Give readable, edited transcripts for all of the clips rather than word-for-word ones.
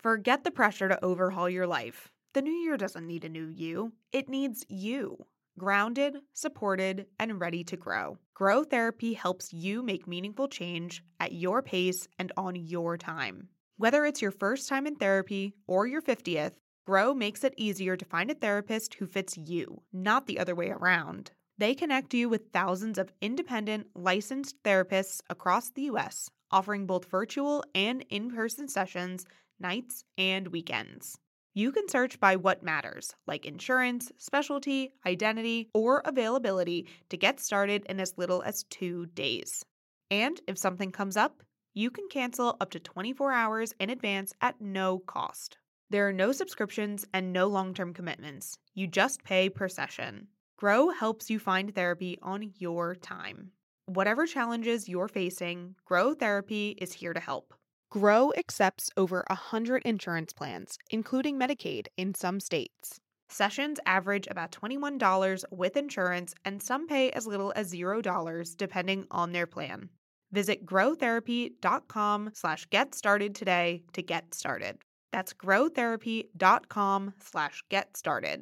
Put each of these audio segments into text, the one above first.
Forget the pressure to overhaul your life. The new year doesn't need a new you. It needs you. Grounded, supported, and ready to grow. Grow Therapy helps you make meaningful change at your pace and on your time. Whether it's your first time in therapy or your 50th, Grow makes it easier to find a therapist who fits you, not the other way around. They connect you with thousands of independent, licensed therapists across the U.S., offering both virtual and in-person sessions, nights and weekends. You can search by what matters, like insurance, specialty, identity, or availability to get started in as little as 2 days. And if something comes up, you can cancel up to 24 hours in advance at no cost. There are no subscriptions and no long-term commitments. You just pay per session. Grow helps you find therapy on your time. Whatever challenges you're facing, Grow Therapy is here to help. Grow accepts over 100 insurance plans, including Medicaid in some states. Sessions average about $21 with insurance, and some pay as little as $0 depending on their plan. Visit growtherapy.com/get started today to get started. That's growtherapy.com/get started.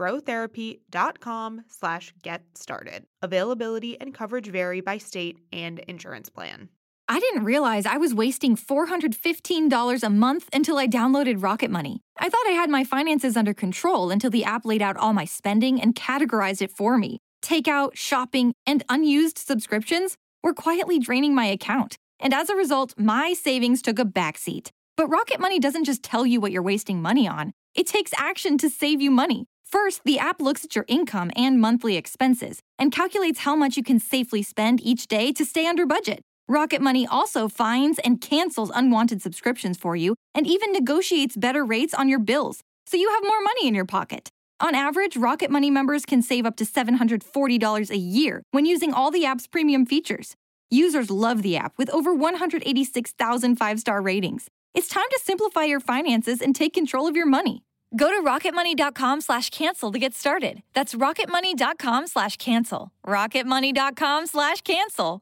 growtherapy.com/get started. Availability and coverage vary by state and insurance plan. I didn't realize I was wasting $415 a month until I downloaded Rocket Money. I thought I had my finances under control until the app laid out all my spending and categorized it for me. Takeout, shopping, and unused subscriptions were quietly draining my account. And as a result, my savings took a backseat. But Rocket Money doesn't just tell you what you're wasting money on. It takes action to save you money. First, the app looks at your income and monthly expenses and calculates how much you can safely spend each day to stay under budget. Rocket Money also finds and cancels unwanted subscriptions for you and even negotiates better rates on your bills, so you have more money in your pocket. On average, Rocket Money members can save up to $740 a year when using all the app's premium features. Users love the app with over 186,000 five-star ratings. It's time to simplify your finances and take control of your money. Go to rocketmoney.com/cancel to get started. That's rocketmoney.com/cancel. rocketmoney.com/cancel.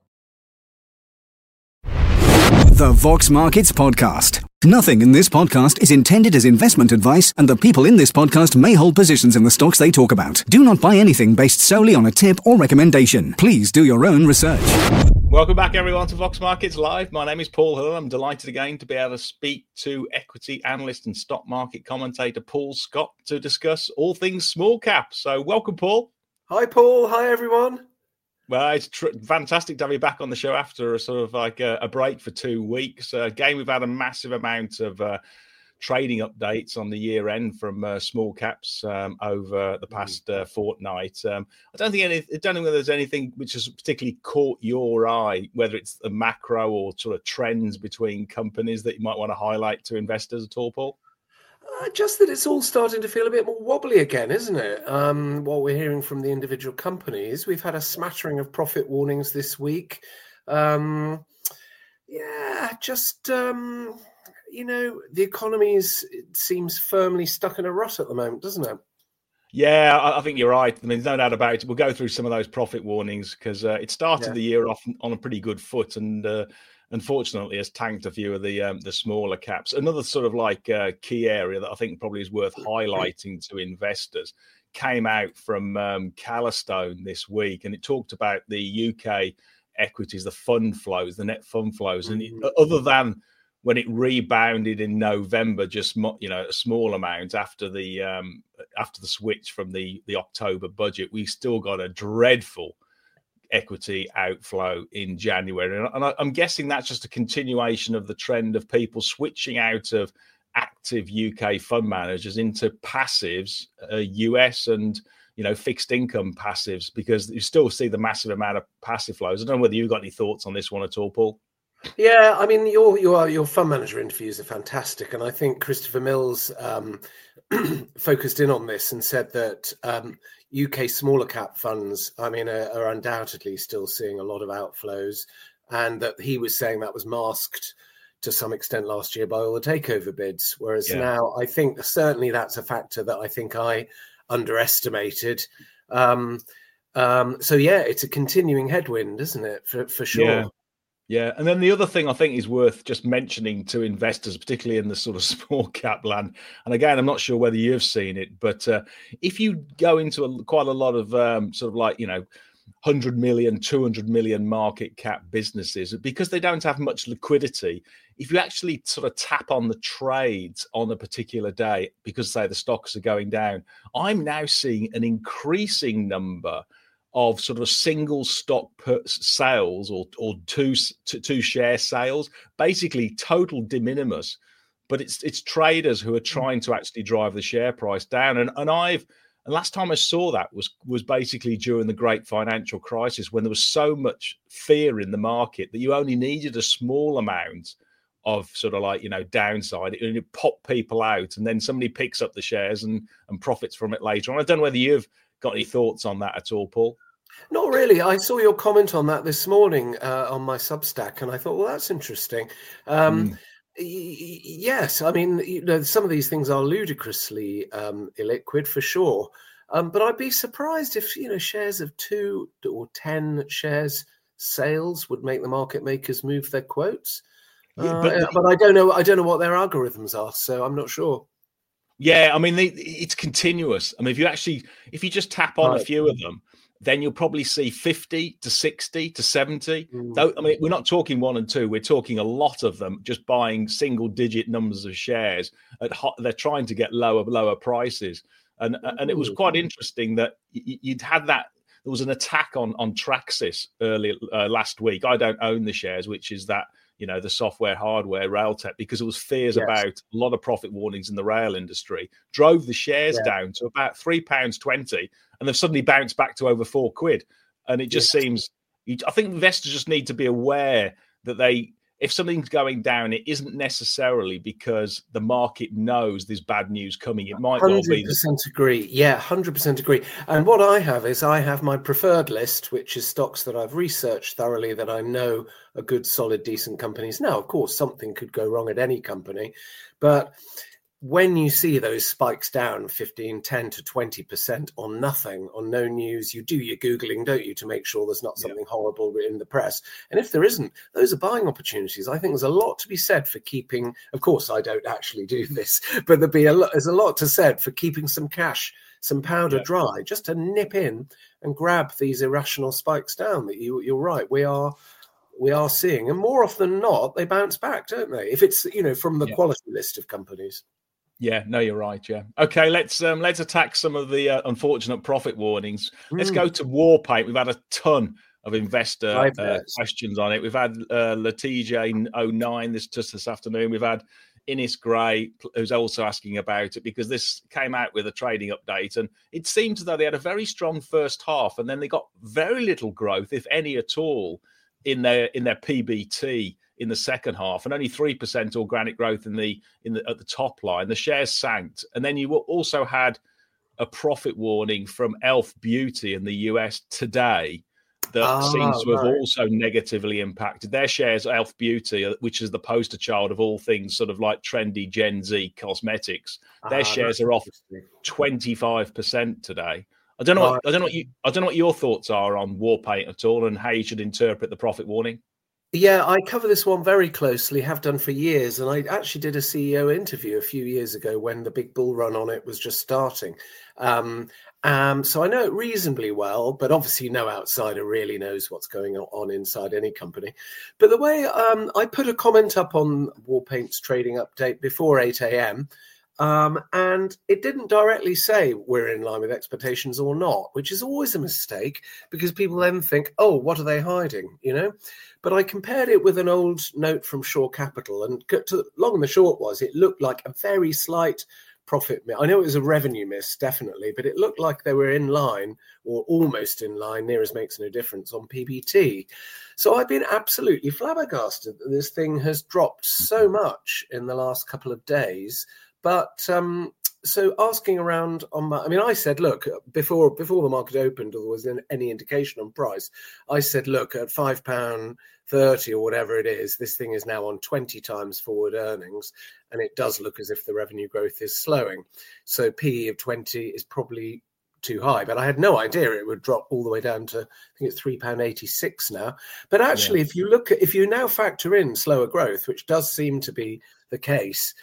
The Vox Markets Podcast. Nothing in this podcast is intended as investment advice, and the people in this podcast may hold positions in the stocks they talk about. Do not buy anything based solely on a tip or recommendation. Please do your own research. Welcome back, everyone, to Vox Markets Live. My name is Paul Hill. I'm delighted again to be able to speak to equity analyst and stock market commentator Paul Scott to discuss all things small cap. So welcome, Paul. Hi, Paul. Hi, everyone. Well, it's fantastic to have you back on the show after a sort of like a break for 2 weeks. Again, we've had a massive amount of trading updates on the year end from small caps over the past fortnight. I don't think whether there's anything which has particularly caught your eye, whether it's the macro or sort of trends between companies that you might want to highlight to investors at all, Paul. Just that it's all starting to feel a bit more wobbly again, isn't it? What we're hearing from the individual companies, we've had a smattering of profit warnings this week. The economy seems firmly stuck in a rut at the moment, doesn't it? Yeah, I think you're right. I mean, there's no doubt about it. We'll go through some of those profit warnings because it started the year off on a pretty good foot, and unfortunately has tanked a few of the smaller caps. Another sort of like key area that I think probably is worth highlighting to investors came out from Calastone this week, and it talked about the UK equities, the fund flows, the net fund flows, and other than when it rebounded in November, just a small amount after the switch from the October budget, we still got a dreadful equity outflow in January. And I'm guessing that's just a continuation of the trend of people switching out of active UK fund managers into passives, US and fixed income passives, because you still see the massive amount of passive flows. I don't know whether you've got any thoughts on this one at all, Paul. Yeah, I mean, your fund manager interviews are fantastic, and I think Christopher Mills focused in on this and said that UK smaller cap funds, are undoubtedly still seeing a lot of outflows, and that he was saying that was masked to some extent last year by all the takeover bids. Whereas now, I think certainly that's a factor that I think I underestimated. So it's a continuing headwind, isn't it? For sure. Yeah, and then the other thing I think is worth just mentioning to investors, particularly in the sort of small cap land, and again, I'm not sure whether you've seen it, but if you go into quite a lot of sort of like, 100 million, 200 million market cap businesses, because they don't have much liquidity, if you actually sort of tap on the trades on a particular day, because say the stocks are going down, I'm now seeing an increasing number of sort of single stock sales or two share sales, basically total de minimis, but it's traders who are trying to actually drive the share price down. And last time I saw that was basically during the great financial crisis, when there was so much fear in the market that you only needed a small amount of sort of like, downside, and it popped people out, and then somebody picks up the shares and profits from it later on. I don't know whether you've got any thoughts on that at all, Paul? Not really. I saw your comment on that this morning on my Substack, and I thought, well, that's interesting. Yes, I mean, some of these things are ludicrously illiquid for sure. But I'd be surprised if, shares of 2 or 10 shares sales would make the market makers move their quotes. But I don't know what their algorithms are, so I'm not sure. Yeah, I mean, it's continuous. I mean, if you just tap on a few of them, then you'll probably see 50 to 60 to 70. Though, I mean, we're not talking 1 and 2. We're talking a lot of them just buying single digit numbers of shares. They're trying to get lower prices. And it was quite interesting that you'd had that. There was an attack on Traxys earlier last week. I don't own the shares, which is that, the software, hardware, rail tech, because there was fears about a lot of profit warnings in the rail industry, drove the shares down to about £3.20, and they've suddenly bounced back to over £4. And it just seems, I think investors just need to be aware that if something's going down, it isn't necessarily because the market knows there's bad news coming. It might well be. 100% agree. Yeah, 100% agree. And what I have my preferred list, which is stocks that I've researched thoroughly, that I know are good, solid, decent companies. Now, of course, something could go wrong at any company, but when you see those spikes down 15, 10 to 20% on nothing, on no news, you do your Googling, don't you, to make sure there's not something horrible in the press. And if there isn't, those are buying opportunities. I think there's a lot to be said for keeping, of course, I don't actually do this, but there's a lot to said for keeping some cash, some powder dry, just to nip in and grab these irrational spikes down that you're right. We are seeing, and more often than not, they bounce back, don't they? If it's, from the quality list of companies. Yeah, no, you're right. Yeah. Okay, let's attack some of the unfortunate profit warnings. Let's go to Warpaint. We've had a ton of investor questions on it. We've had Letija09 this afternoon. We've had Innes Gray, who's also asking about it, because this came out with a trading update, and it seems as though they had a very strong first half, and then they got very little growth, if any at all, in their PBT in the second half, and only 3% organic growth at the top line. The shares sank, and then you also had a profit warning from Elf Beauty in the US today that seems to have also negatively impacted their shares. Elf Beauty, which is the poster child of all things sort of like trendy Gen Z cosmetics, their shares are off 25% today. I don't know what your thoughts are on Warpaint at all, and how you should interpret the profit warning. Yeah, I cover this one very closely, have done for years. And I actually did a CEO interview a few years ago when the big bull run on it was just starting. So I know it reasonably well, but obviously no outsider really knows what's going on inside any company. But the way I put a comment up on Warpaint's trading update before 8 a.m., and it didn't directly say we're in line with expectations or not, which is always a mistake, because people then think, oh, what are they hiding, But I compared it with an old note from Shore Capital, and long and the short was it looked like a very slight profit miss. I know it was a revenue miss, definitely, but it looked like they were in line, or almost in line, near as makes no difference, on PBT. So I've been absolutely flabbergasted that this thing has dropped so much in the last couple of days. But so asking around I said, look, before the market opened, or there was any indication on price, I said, look, at £5.30 or whatever it is, this thing is now on 20 times forward earnings, and it does look as if the revenue growth is slowing. So PE of 20 is probably too high, but I had no idea it would drop all the way down to, I think it's £3.86 now. But actually, if you now factor in slower growth, which does seem to be the case,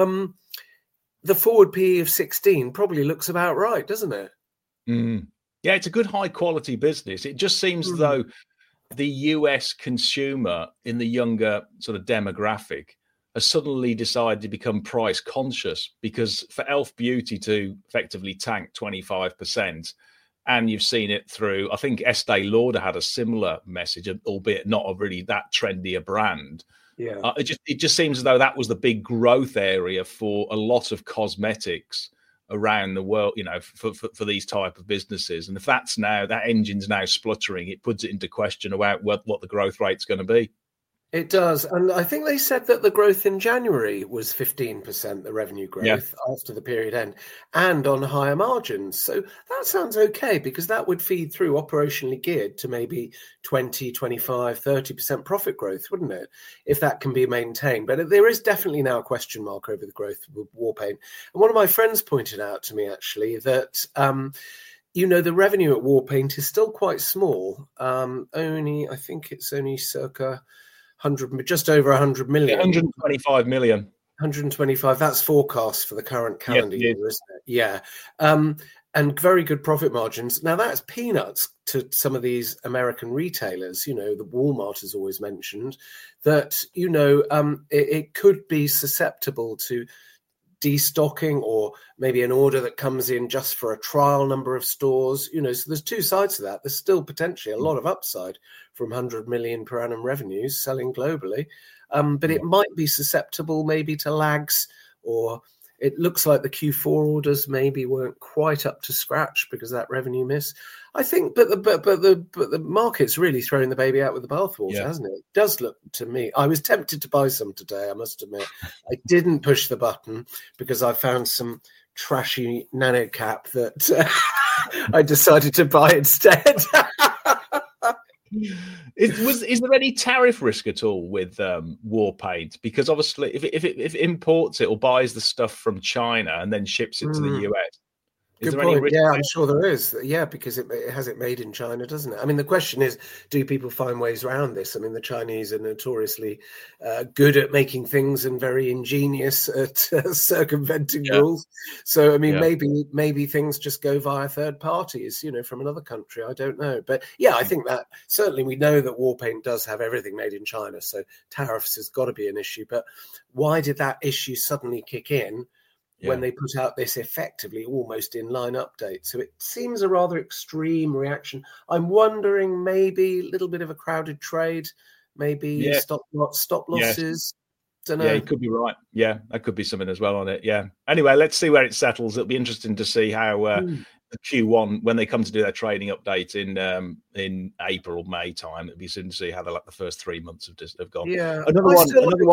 the forward PE of 16 probably looks about right, doesn't it? Yeah, it's a good high quality business. It just seems as though the US consumer in the younger sort of demographic has suddenly decided to become price conscious, because for Elf Beauty to effectively tank 25%, and you've seen it through, I think Estee Lauder had a similar message, albeit not a really that trendy a brand. Yeah, it just seems as though that was the big growth area for a lot of cosmetics around the world, for these type of businesses. And if that engine's now spluttering, it puts it into question about what the growth rate's going to be. It does. And I think they said that the growth in January was 15%, the revenue growth after the period end, and on higher margins. So that sounds okay, because that would feed through operationally geared to maybe 20, 25, 30% profit growth, wouldn't it? If that can be maintained. But there is definitely now a question mark over the growth of Warpaint. And one of my friends pointed out to me, actually, that the revenue at Warpaint is still quite small. I think it's only circa just over 100 million. 125 million. 125. That's forecast for the current calendar year, isn't it? Yeah. And very good profit margins. Now, that's peanuts to some of these American retailers. The Walmart is always mentioned that, it could be susceptible to destocking, or maybe an order that comes in just for a trial number of stores. So there's two sides to that. There's still potentially a lot of upside from 100 million per annum revenues selling globally, but it might be susceptible maybe to lags, or it looks like the Q4 orders maybe weren't quite up to scratch because of that revenue miss. I think, but the market's really throwing the baby out with the bathwater, hasn't it? It does look to me. I was tempted to buy some today, I must admit. I didn't push the button because I found some trashy nano cap that I decided to buy instead. Is there any tariff risk at all with Warpaint? Because obviously, if it imports it or buys the stuff from China and then ships it to the US, is Good there point. any risk? Yeah, I'm sure there is. Yeah, because it has it made in China, doesn't it? I mean, the question is, do people find ways around this? I mean, the Chinese are notoriously good at making things and very ingenious at circumventing rules. So, I mean, maybe things just go via third parties, from another country. I don't know. But yeah, I think that certainly we know that Warpaint does have everything made in China. So tariffs has got to be an issue. But why did that issue suddenly kick in when they put out this effectively almost inline update? So it seems a rather extreme reaction. I'm wondering, maybe a little bit of a crowded trade, maybe stop losses. Don't know. Yeah, you could be right. Yeah, that could be something as well on it. Yeah. Anyway, let's see where it settles. It'll be interesting to see how the Q1, when they come to do their trading update in April or May time, it'll be soon to see how the first 3 months have gone. Yeah, another one.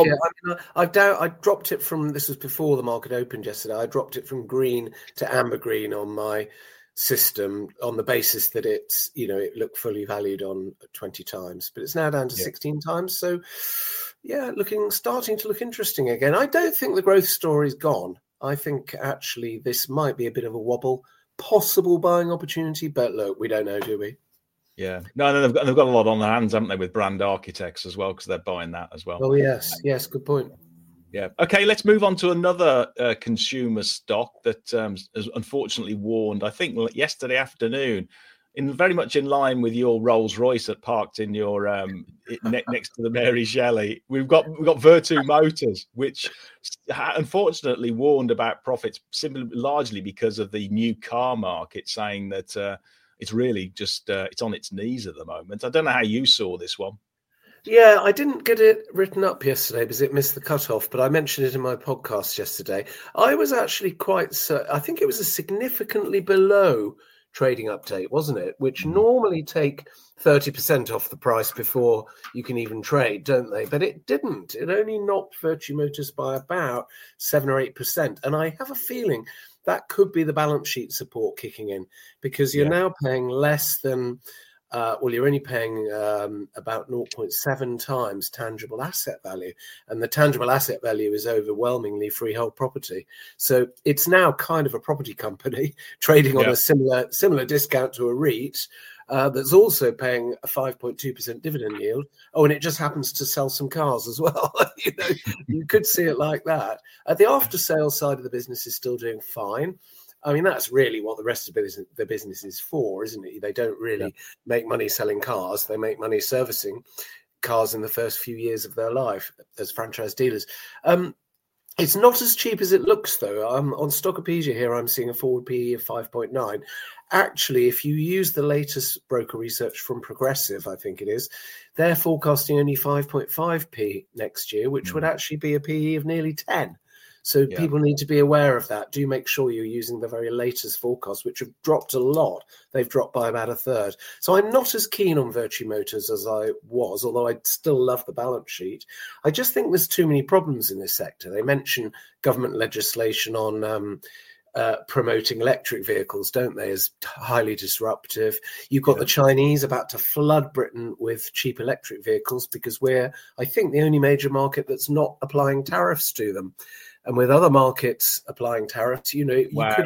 I dropped it from, this was before the market opened yesterday. I dropped it from green to amber green on my system on the basis that it's, it looked fully valued on 20 times, but it's now down to 16 times. So yeah, starting to look interesting again. I don't think the growth story's gone. I think actually this might be a bit of a wobble, possible buying opportunity, but look, we don't know, do we? Yeah, no, they've got a lot on their hands, haven't they, with Brand Architects as well, because they're buying that as well. Oh yes, good point. Yeah. Okay, let's move on to another consumer stock that has unfortunately warned, I think, yesterday afternoon, very much in line with your Rolls Royce that parked in your next to the Mary Shelley. We've got Vertu Motors, which unfortunately warned about profits largely because of the new car market, saying that it's really just it's on its knees at the moment. I don't know how you saw this one. Yeah, I didn't get it written up yesterday because it missed the cutoff, but I mentioned it in my podcast yesterday. I was actually I think it was a significantly below trading update, wasn't it? Which normally take 30% off the price before you can even trade, don't they? But it didn't. It only knocked Vertu Motors by about 7 or 8%. And I have a feeling that could be the balance sheet support kicking in, because you're now paying less than well, you're only paying about 0.7 times tangible asset value. And the tangible asset value is overwhelmingly freehold property. So it's now kind of a property company trading on a similar discount to a REIT that's also paying a 5.2% dividend yield. Oh, and it just happens to sell some cars as well. You could see it like that. The after-sales side of the business is still doing fine. I mean, that's really what the rest of the business is for, isn't it? They don't really make money selling cars. They make money servicing cars in the first few years of their life as franchise dealers. It's not as cheap as it looks, though. On Stockopedia here, I'm seeing a forward PE of 5.9. Actually, if you use the latest broker research from Progressive, I think it is, they're forecasting only 5.5p next year, which would actually be a PE of nearly 10. So people need to be aware of that. Do make sure you're using the very latest forecasts, which have dropped a lot. They've dropped by about a third. So I'm not as keen on Vertu Motors as I was, although I still love the balance sheet. I just think there's too many problems in this sector. They mention government legislation on promoting electric vehicles, don't they, as highly disruptive. You've got the Chinese about to flood Britain with cheap electric vehicles because we're, I think, the only major market that's not applying tariffs to them. And with other markets applying tariffs, you could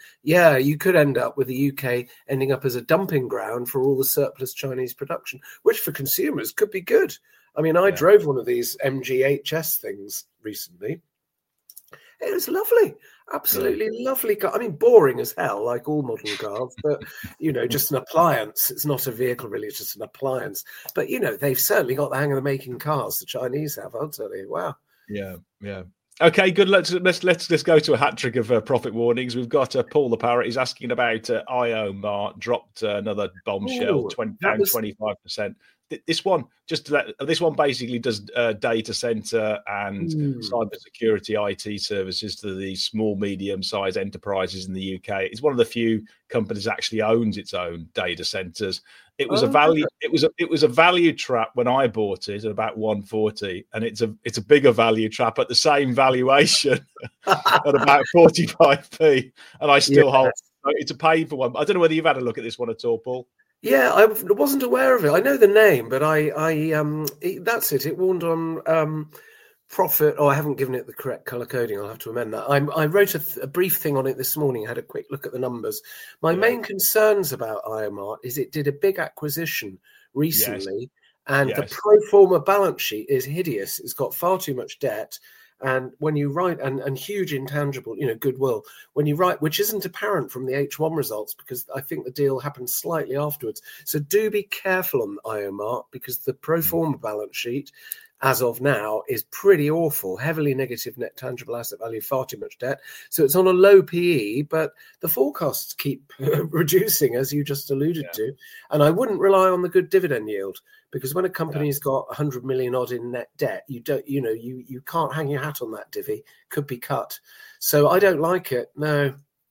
end up with the UK ending up as a dumping ground for all the surplus Chinese production, which for consumers could be good. I mean, I drove one of these MGHS things recently. It was lovely, absolutely lovely car. I mean, boring as hell, like all modern cars, but, just an appliance. It's not a vehicle, really. It's just an appliance. But, they've certainly got the hang of making cars. The Chinese have, I'll tell you. Wow. Yeah. Okay, good. Let's go to a hat trick of profit warnings. We've got Paul the Parrot. He's asking about IOMart dropped another bombshell, down 25%. This one basically does data center and cybersecurity IT services to the small, medium-sized enterprises in the UK. It's one of the few companies that actually owns its own data centers. It was a value. It was a value trap when I bought it at about 140, and it's a bigger value trap at the same valuation at about 45p, and I still hold. It's a painful one. I don't know whether you've had a look at this one at all, Paul. Yeah, I wasn't aware of it. I know the name, but that's it. It warned on profit. Oh, I haven't given it the correct color coding. I'll have to amend that. I wrote a brief thing on it this morning. I had a quick look at the numbers. My main concerns about IOMart is it did a big acquisition recently, and the pro forma balance sheet is hideous. It's got far too much debt. And when you write, and huge intangible, goodwill, when you write, which isn't apparent from the H1 results, because I think the deal happened slightly afterwards. So do be careful on IOMart, because the pro forma balance sheet, as of now, is pretty awful. Heavily negative net tangible asset value, far too much debt. So it's on a low PE, but the forecasts keep reducing, as you just alluded to. And I wouldn't rely on the good dividend yield. Because when a company's got 100 million odd in net debt, you can't hang your hat on that divvy. Could be cut. So I don't like it. No,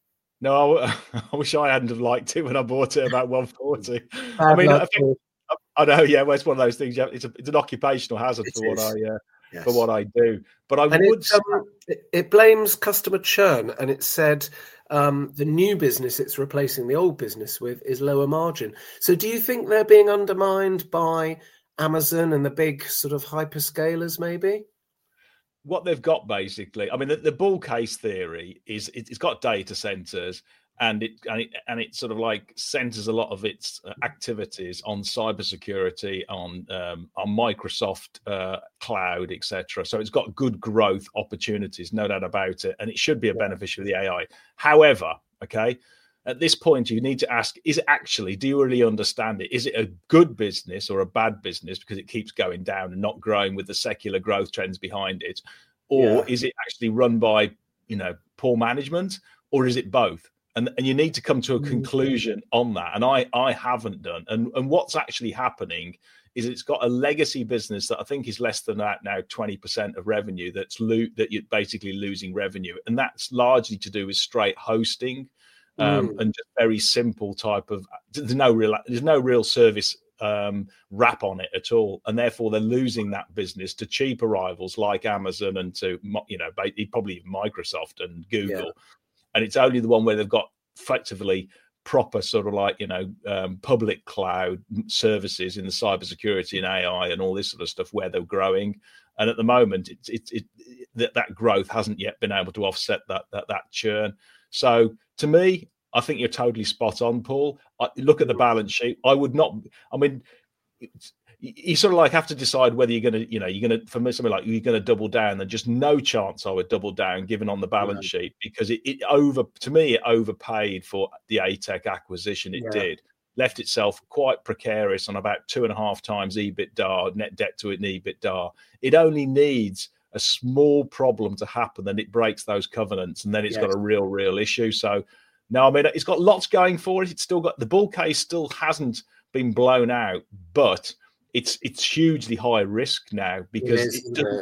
I wish I hadn't have liked it when I bought it about 140. I know. Yeah, well, it's one of those things. Yeah, it's an occupational hazard for what I do. But it blames customer churn, and it said the new business it's replacing the old business with is lower margin. So do you think they're being undermined by Amazon and the big sort of hyperscalers, maybe? What they've got, basically, I mean, the bull case theory is it's got data centers, and it sort of like centers a lot of its activities on cybersecurity, on Microsoft cloud, etc. So it's got good growth opportunities, no doubt about it, and it should be a beneficiary of the AI. However, at this point, you need to ask: is it actually? Do you really understand it? Is it a good business or a bad business because it keeps going down and not growing with the secular growth trends behind it, or is it actually run by poor management, or is it both? And you need to come to a conclusion on that. And I haven't done. And what's actually happening is it's got a legacy business that I think is less than that now, 20% of revenue that you're basically losing revenue. And that's largely to do with straight hosting and just very simple type of, there's no real service wrap on it at all. And therefore they're losing that business to cheaper rivals like Amazon and to, probably Microsoft and Google. And it's only the one where they've got effectively proper sort of like, public cloud services in the cybersecurity and AI and all this sort of stuff where they're growing. And at the moment, that growth hasn't yet been able to offset that churn. So to me, I think you're totally spot on, Paul. Look at the balance sheet. I would not. I mean, you sort of like have to decide whether you're going to, for me, something like you're going to double down. There's just no chance I would double down given on the balance sheet, because it overpaid for the ATEC acquisition. It did. Left itself quite precarious on about 2.5 times EBITDA, net debt to EBITDA. It only needs a small problem to happen, and it breaks those covenants, and then it's got a real issue. So, no, I mean, it's got lots going for it. It's still got the bull case, still hasn't been blown out, but it's hugely high risk now, because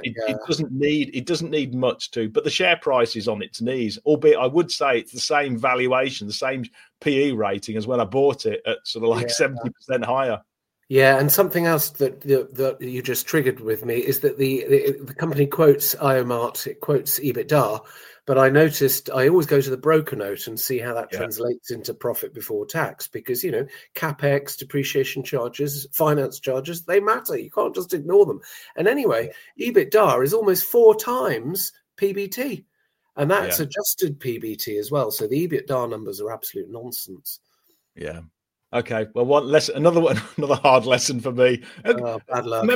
it doesn't need much to. But the share price is on its knees, albeit I would say it's the same valuation, the same PE rating as when I bought it at sort of like 70% higher. Yeah, and something else that you just triggered with me is that the company quotes IOMart, it quotes EBITDA, but I noticed I always go to the broker note and see how that translates into profit before tax, because, CapEx, depreciation charges, finance charges, they matter. You can't just ignore them. And anyway, EBITDA is almost 4 times PBT, and that's adjusted PBT as well. So the EBITDA numbers are absolute nonsense. Yeah. Okay. Well, another hard lesson for me. Bad luck.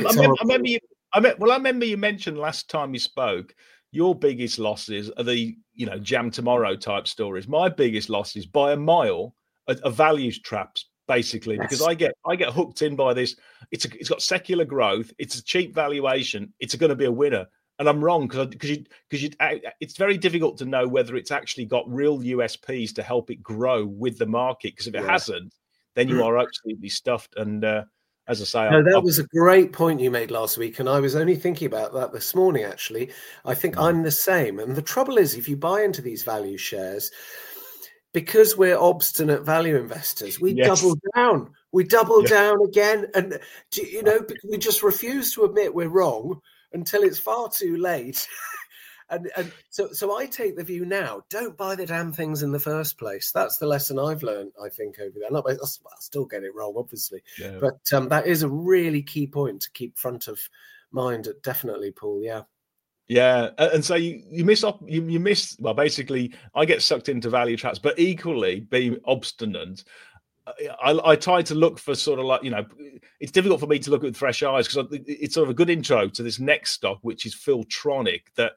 I remember you mentioned last time you spoke, your biggest losses are the, Jam Tomorrow type stories. My biggest losses by a mile are values traps, basically, because I get hooked in by this. It's got secular growth. It's a cheap valuation. It's going to be a winner. And I'm wrong, because it's very difficult to know whether it's actually got real USPs to help it grow with the market. Because if it hasn't, then you are absolutely stuffed. And as I say, that was a great point you made last week, and I was only thinking about that this morning, actually. I think I'm the same. And the trouble is, if you buy into these value shares, because we're obstinate value investors, we double down. We double down again. And, we just refuse to admit we're wrong until it's far too late. And so I take the view now, don't buy the damn things in the first place. That's the lesson I've learned, I think, over there. I'll still get it wrong, obviously. Yeah. But that is a really key point to keep front of mind, definitely, Paul. Yeah. Yeah. And so you miss. Well, basically, I get sucked into value traps, but equally being obstinate, I try to look for sort of like, it's difficult for me to look with fresh eyes, because it's sort of a good intro to this next stock, which is Filtronic, that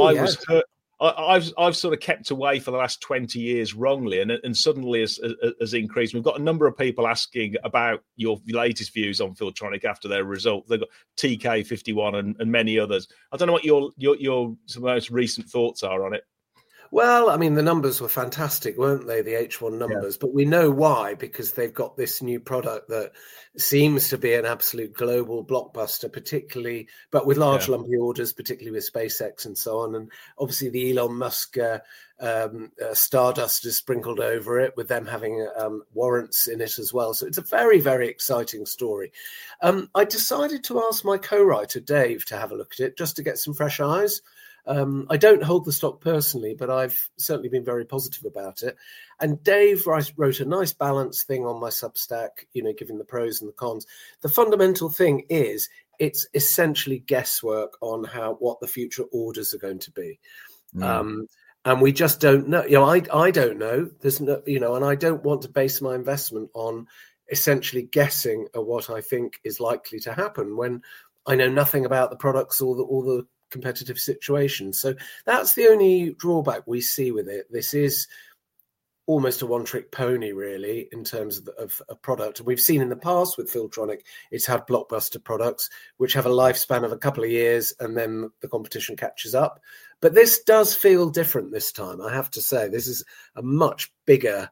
I've sort of kept away for the last 20 years wrongly, and suddenly has increased. We've got a number of people asking about your latest views on Filtronic after their result. They've got TK51 and many others. I don't know what your most recent thoughts are on it. Well, I mean, the numbers were fantastic, weren't they? The H1 numbers, but we know why, because they've got this new product that seems to be an absolute global blockbuster, particularly, but with large lumpy orders, particularly with SpaceX and so on. And obviously the Elon Musk stardust is sprinkled over it, with them having warrants in it as well. So it's a very, very exciting story. I decided to ask my co-writer, Dave, to have a look at it, just to get some fresh eyes. I don't hold the stock personally, but I've certainly been very positive about it. And Dave wrote a nice balanced thing on my Substack, giving the pros and the cons. The fundamental thing is it's essentially guesswork on what the future orders are going to be. And we just don't know. I don't know. There's no, and I don't want to base my investment on essentially guessing at what I think is likely to happen when I know nothing about the products or the competitive situation. So that's the only drawback we see with it. This is almost a one-trick pony, really, in terms of a product. We've seen in the past with Filtronic, it's had blockbuster products which have a lifespan of a couple of years, and then the competition catches up. But this does feel different this time, I have to say. This is a much bigger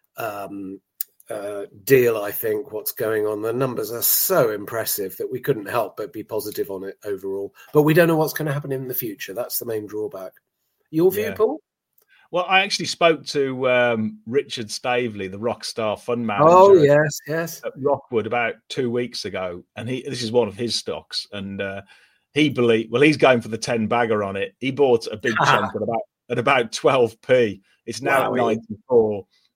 deal, I think, what's going on. The numbers are so impressive that we couldn't help but be positive on it overall. But we don't know what's going to happen in the future. That's the main drawback. Your view, Paul? Well, I actually spoke to Richard Staveley, the Rockstar fund manager. Yes. At Rockwood about 2 weeks ago, and this is one of his stocks, and he's going for the 10 bagger on it. He bought a big chunk at about 12p. It's now at 94.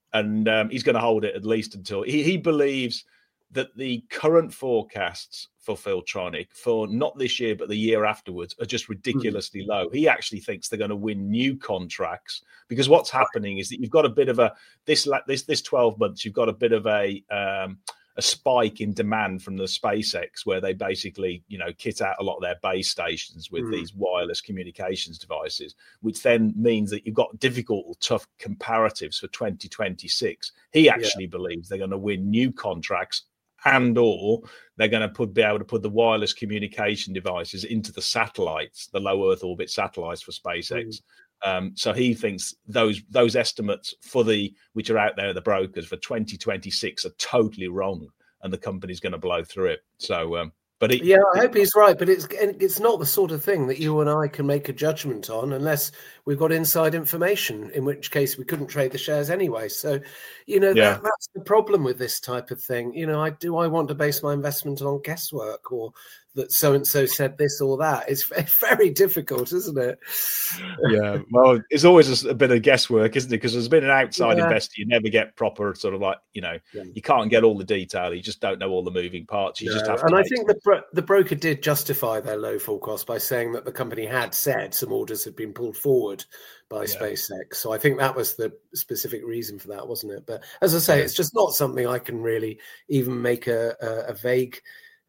and he's going to hold it at least until he believes that the current forecasts for Filtronic for not this year but the year afterwards are just ridiculously low. He actually thinks they're going to win new contracts, because what's happening is that you've got a bit of a this 12 months you've got a bit of a spike in demand from the SpaceX, where they basically, kit out a lot of their base stations with these wireless communications devices, which then means that you've got difficult or tough comparatives for 2026. He actually believes they're going to win new contracts, and or they're going to be able to put the wireless communication devices into the satellites, the low Earth orbit satellites for SpaceX. So he thinks those estimates which are out there, the brokers for 2026 are totally wrong, and the company's going to blow through it. So, I hope he's right. But it's not the sort of thing that you and I can make a judgment on unless we've got inside information, in which case we couldn't trade the shares anyway. So, that's the problem with this type of thing. I want to base my investment on guesswork, or that so-and-so said this or that? It's very difficult, isn't it? Yeah, well, it's always a bit of guesswork, isn't it? Because there's been an outside investor, you never get proper sort of like, you can't get all the detail. You just don't know all the moving parts. You just have to. And I think the broker did justify their low forecast by saying that the company had said some orders had been pulled forward by SpaceX. So I think that was the specific reason for that, wasn't it? But as I say, it's just not something I can really even make a vague.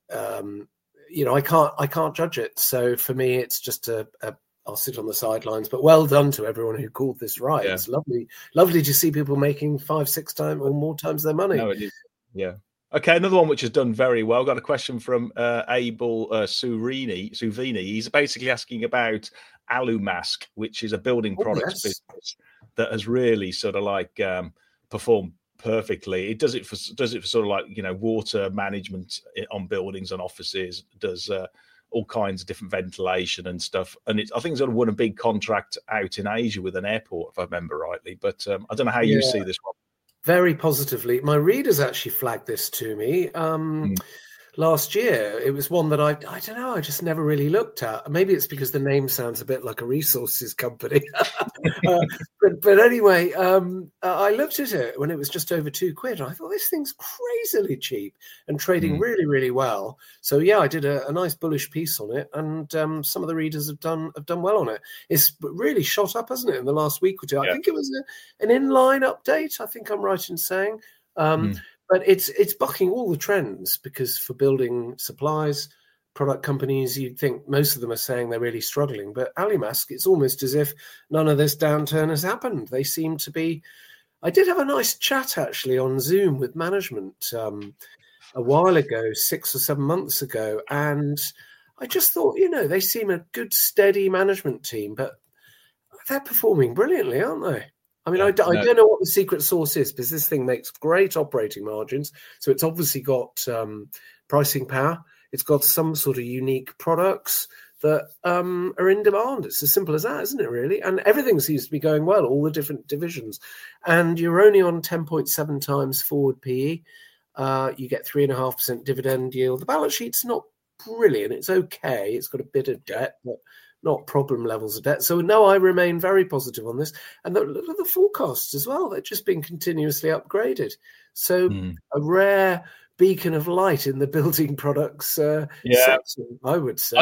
I can't judge it. So for me, it's just I'll sit on the sidelines. But well done to everyone who called this right. Yeah. It's lovely to see people making 5-6 times or more times their money. No, it is. Yeah. Okay, another one which has done very well. Got a question from Abel Suvini. He's basically asking about Alumask, which is a building products business that has really sort of like performed perfectly. It does it for sort of like water management on buildings and offices. Does all kinds of different ventilation and stuff. And I think it's sort of won a big contract out in Asia with an airport, if I remember rightly. But I don't know how you see this one. Very positively. My readers actually flagged this to me last year. It was one that I don't know, I just never really looked at. Maybe it's because the name sounds a bit like a resources company. But anyway, I looked at it when it was just over £2. And I thought, this thing's crazily cheap and trading really, really well. So yeah, I did a nice bullish piece on it, and some of the readers have done well on it. It's really shot up, hasn't it, in the last week or two? I think it was an inline update, I think I'm right in saying. But it's bucking all the trends, because for building supplies, product companies, you'd think most of them are saying they're really struggling. But Alumask, it's almost as if none of this downturn has happened. They seem to be. I did have a nice chat actually on Zoom with management a while ago, 6 or 7 months ago, and I just thought, they seem a good, steady management team, but they're performing brilliantly, aren't they? I mean, I don't know what the secret sauce is, because this thing makes great operating margins. So it's obviously got pricing power. It's got some sort of unique products that are in demand. It's as simple as that, isn't it, really? And everything seems to be going well, all the different divisions. And you're only on 10.7 times forward PE. You get 3.5% dividend yield. The balance sheet's not brilliant. It's okay. It's got a bit of debt, but not problem levels of debt. So no, I remain very positive on this. And the forecasts as well, they're just being continuously upgraded. So a rare beacon of light in the building products sector, I would say.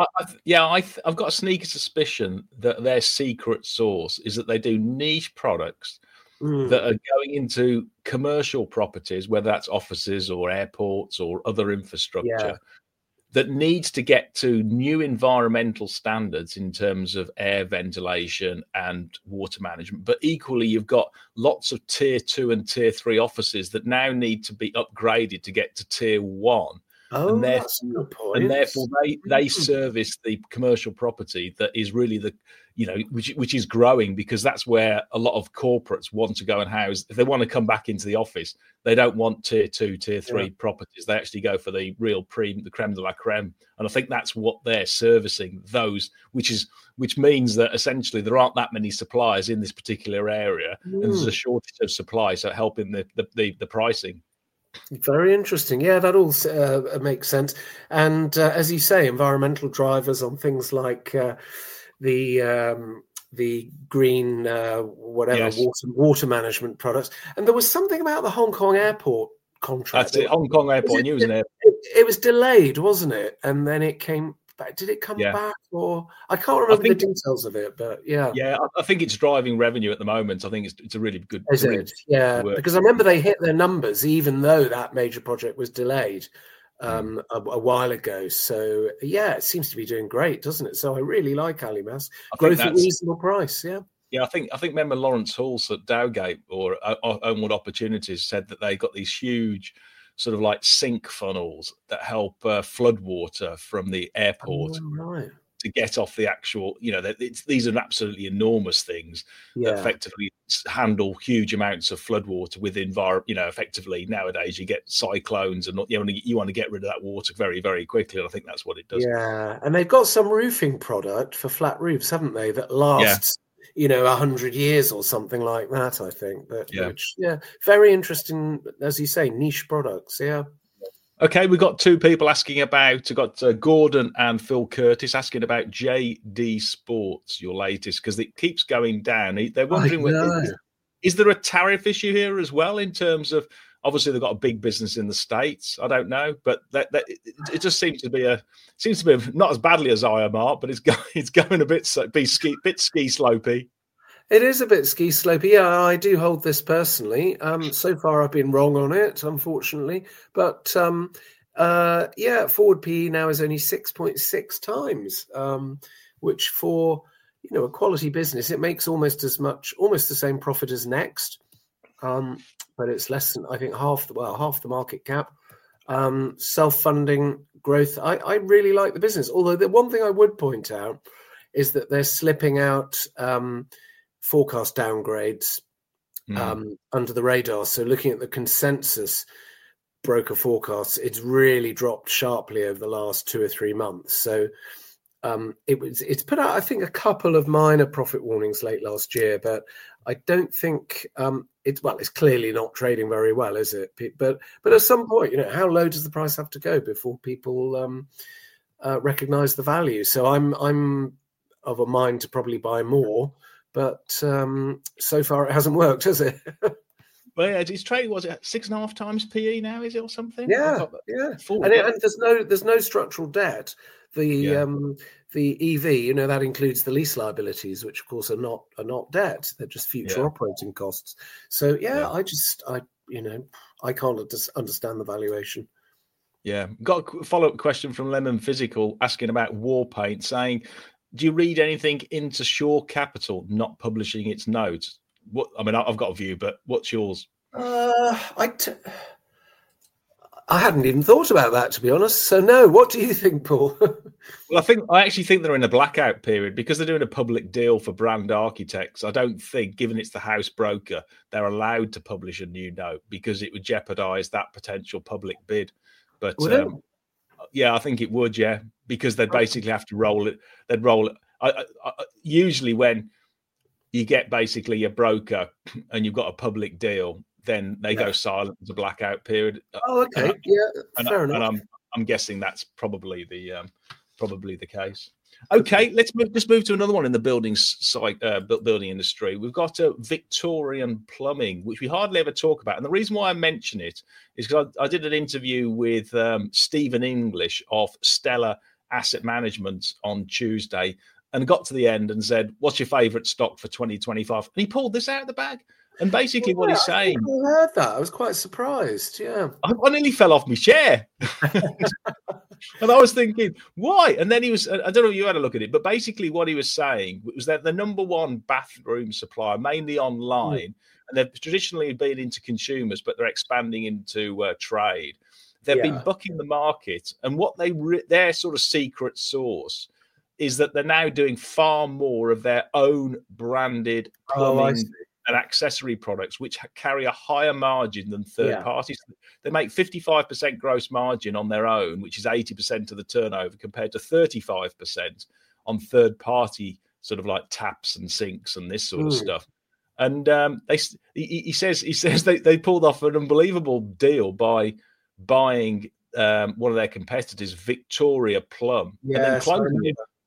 I've got a sneaky suspicion that their secret sauce is that they do niche products that are going into commercial properties, whether that's offices or airports or other infrastructure, that needs to get to new environmental standards in terms of air ventilation and water management. But equally, you've got lots of tier 2 and tier 3 offices that now need to be upgraded to get to tier 1. Oh, that's a good point. And therefore they service the commercial property that is really the, which is growing, because that's where a lot of corporates want to go and house. If they want to come back into the office, they don't want tier 2, tier 3 properties. They actually go for the real the creme de la creme. And I think that's what they're servicing, those, which means that essentially there aren't that many suppliers in this particular area, and there's a shortage of supply, so helping the pricing. Very interesting. Yeah, that all makes sense. And as you say, environmental drivers on things like the the green water management products. And there was something about the Hong Kong airport contract. That's it. Hong Kong airport. I knew it was an airport. It was delayed, wasn't it? And then it came back. Did it come back? Or I can't remember the details of it, but yeah. Yeah, I think it's driving revenue at the moment. I think it's a really good. Is it? Yeah, because I remember they hit their numbers, even though that major project was delayed a while ago. So yeah, it seems to be doing great, doesn't it? So I really like Alimas. Growth at reasonable price. Yeah. Yeah, I think remember Lawrence Halls at Dowgate or Onward Opportunities said that they got these huge sort of like sink funnels that help flood water from the airport to get off the actual, these are absolutely enormous things that effectively handle huge amounts of flood water within, effectively nowadays you get cyclones and you want to get rid of that water very, very quickly. And I think that's what it does. Yeah. And they've got some roofing product for flat roofs, haven't they? That lasts, 100 years or something like that, I think. But very interesting, as you say, niche products. Yeah. Okay, we've got two people asking about. We've got Gordon and Phil Curtis asking about JD Sports, your latest, because it keeps going down. They're wondering, is there a tariff issue here as well in terms of, obviously they've got a big business in the States. I don't know, but it just seems to be not as badly as IMR, but it's going a bit ski slopey. It is a bit ski slopey. Yeah, I do hold this personally. So far I've been wrong on it, unfortunately. But forward PE now is only 6.6 times, which for a quality business, it makes almost the same profit as Next. But it's less than, I think, half the market cap. Self-funding growth. I really like the business. Although the one thing I would point out is that they're slipping out forecast downgrades under the radar. So looking at the consensus broker forecasts, it's really dropped sharply over the last 2 or 3 months. So it's put out, I think, a couple of minor profit warnings late last year, but I don't think it's clearly not trading very well, is it? But at some point, how low does the price have to go before people recognize the value? So I'm of a mind to probably buy more, but so far it hasn't worked, has it? Well, yeah, it's trading. Was it 6.5 times PE now? Is it or something? Yeah. And there's no structural debt. The EV, that includes the lease liabilities, which of course are not debt; they're just future operating costs. So I can't understand the valuation. Yeah, got a follow-up question from Lemon Physical asking about Warpaint, saying, "Do you read anything into Shore Capital not publishing its notes?" I've got a view, but what's yours? I hadn't even thought about that, to be honest. So no, what do you think, Paul? Well, I actually think they're in a blackout period because they're doing a public deal for Brand Architects. I don't think, given it's the house broker, they're allowed to publish a new note because it would jeopardize that potential public bid. But I think it would, because they'd basically have to roll it. They'd roll it. Usually when you get basically a broker and you've got a public deal, then they go silent as a blackout period. Oh, okay. Fair enough. And I'm guessing that's probably the case. Okay, let's move to another one in the building industry. We've got Victorian Plumbing, which we hardly ever talk about. And the reason why I mention it is because I did an interview with Stephen English of Stellar Asset Management on Tuesday and got to the end and said, "What's your favourite stock for 2025?" And he pulled this out of the bag. And basically what he's saying... I heard that. I was quite surprised, yeah. I nearly fell off my chair. And I was thinking, why? And then he was... I don't know if you had a look at it, but basically what he was saying was that the number one bathroom supplier, mainly online, and they've traditionally been into consumers, but they're expanding into trade. They've been bucking the market. And what their sort of secret sauce is that they're now doing far more of their own branded plumbing and accessory products, which carry a higher margin than third parties. They make 55% gross margin on their own, which is 80% of the turnover, compared to 35% on third party, sort of like taps and sinks and this sort of stuff. And he says they pulled off an unbelievable deal by buying one of their competitors, Victoria Plumb, and then closing it.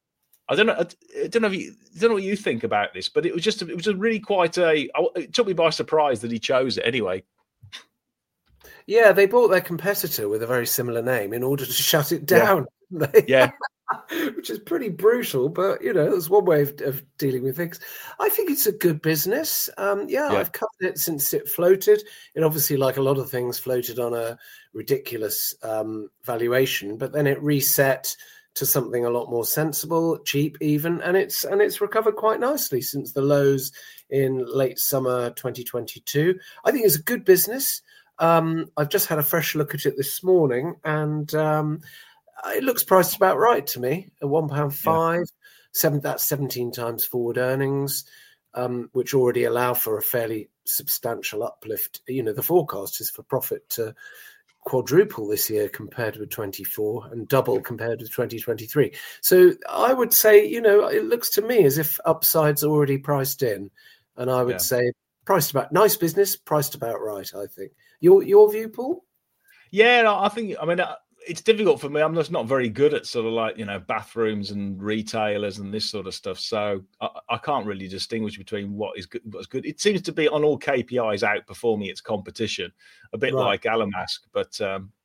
I don't know what you think about this, but it was a really it took me by surprise that he chose it anyway. Yeah, they bought their competitor with a very similar name in order to shut it down. Yeah. Which is pretty brutal, but there's one way of dealing with things. I think it's a good business. I've covered it since it floated. It obviously, like a lot of things, floated on a ridiculous valuation, but then it reset to something a lot more sensible, cheap even, and it's recovered quite nicely since the lows in late summer 2022. I think it's a good business. I've just had a fresh look at it this morning, and it looks priced about right to me. At £1.05, that's 17 times forward earnings, which already allow for a fairly substantial uplift. The forecast is for profit to quadruple this year compared with 24 and double compared with 2023. So I would say, it looks to me as if upside's already priced in. And I would say nice business, priced about right, I think. Your view, Paul? Yeah, I think, it's difficult for me. I'm just not very good at sort of like, bathrooms and retailers and this sort of stuff. So I can't really distinguish between what's good. It seems to be on all KPIs outperforming its competition, a bit like Alamask. But,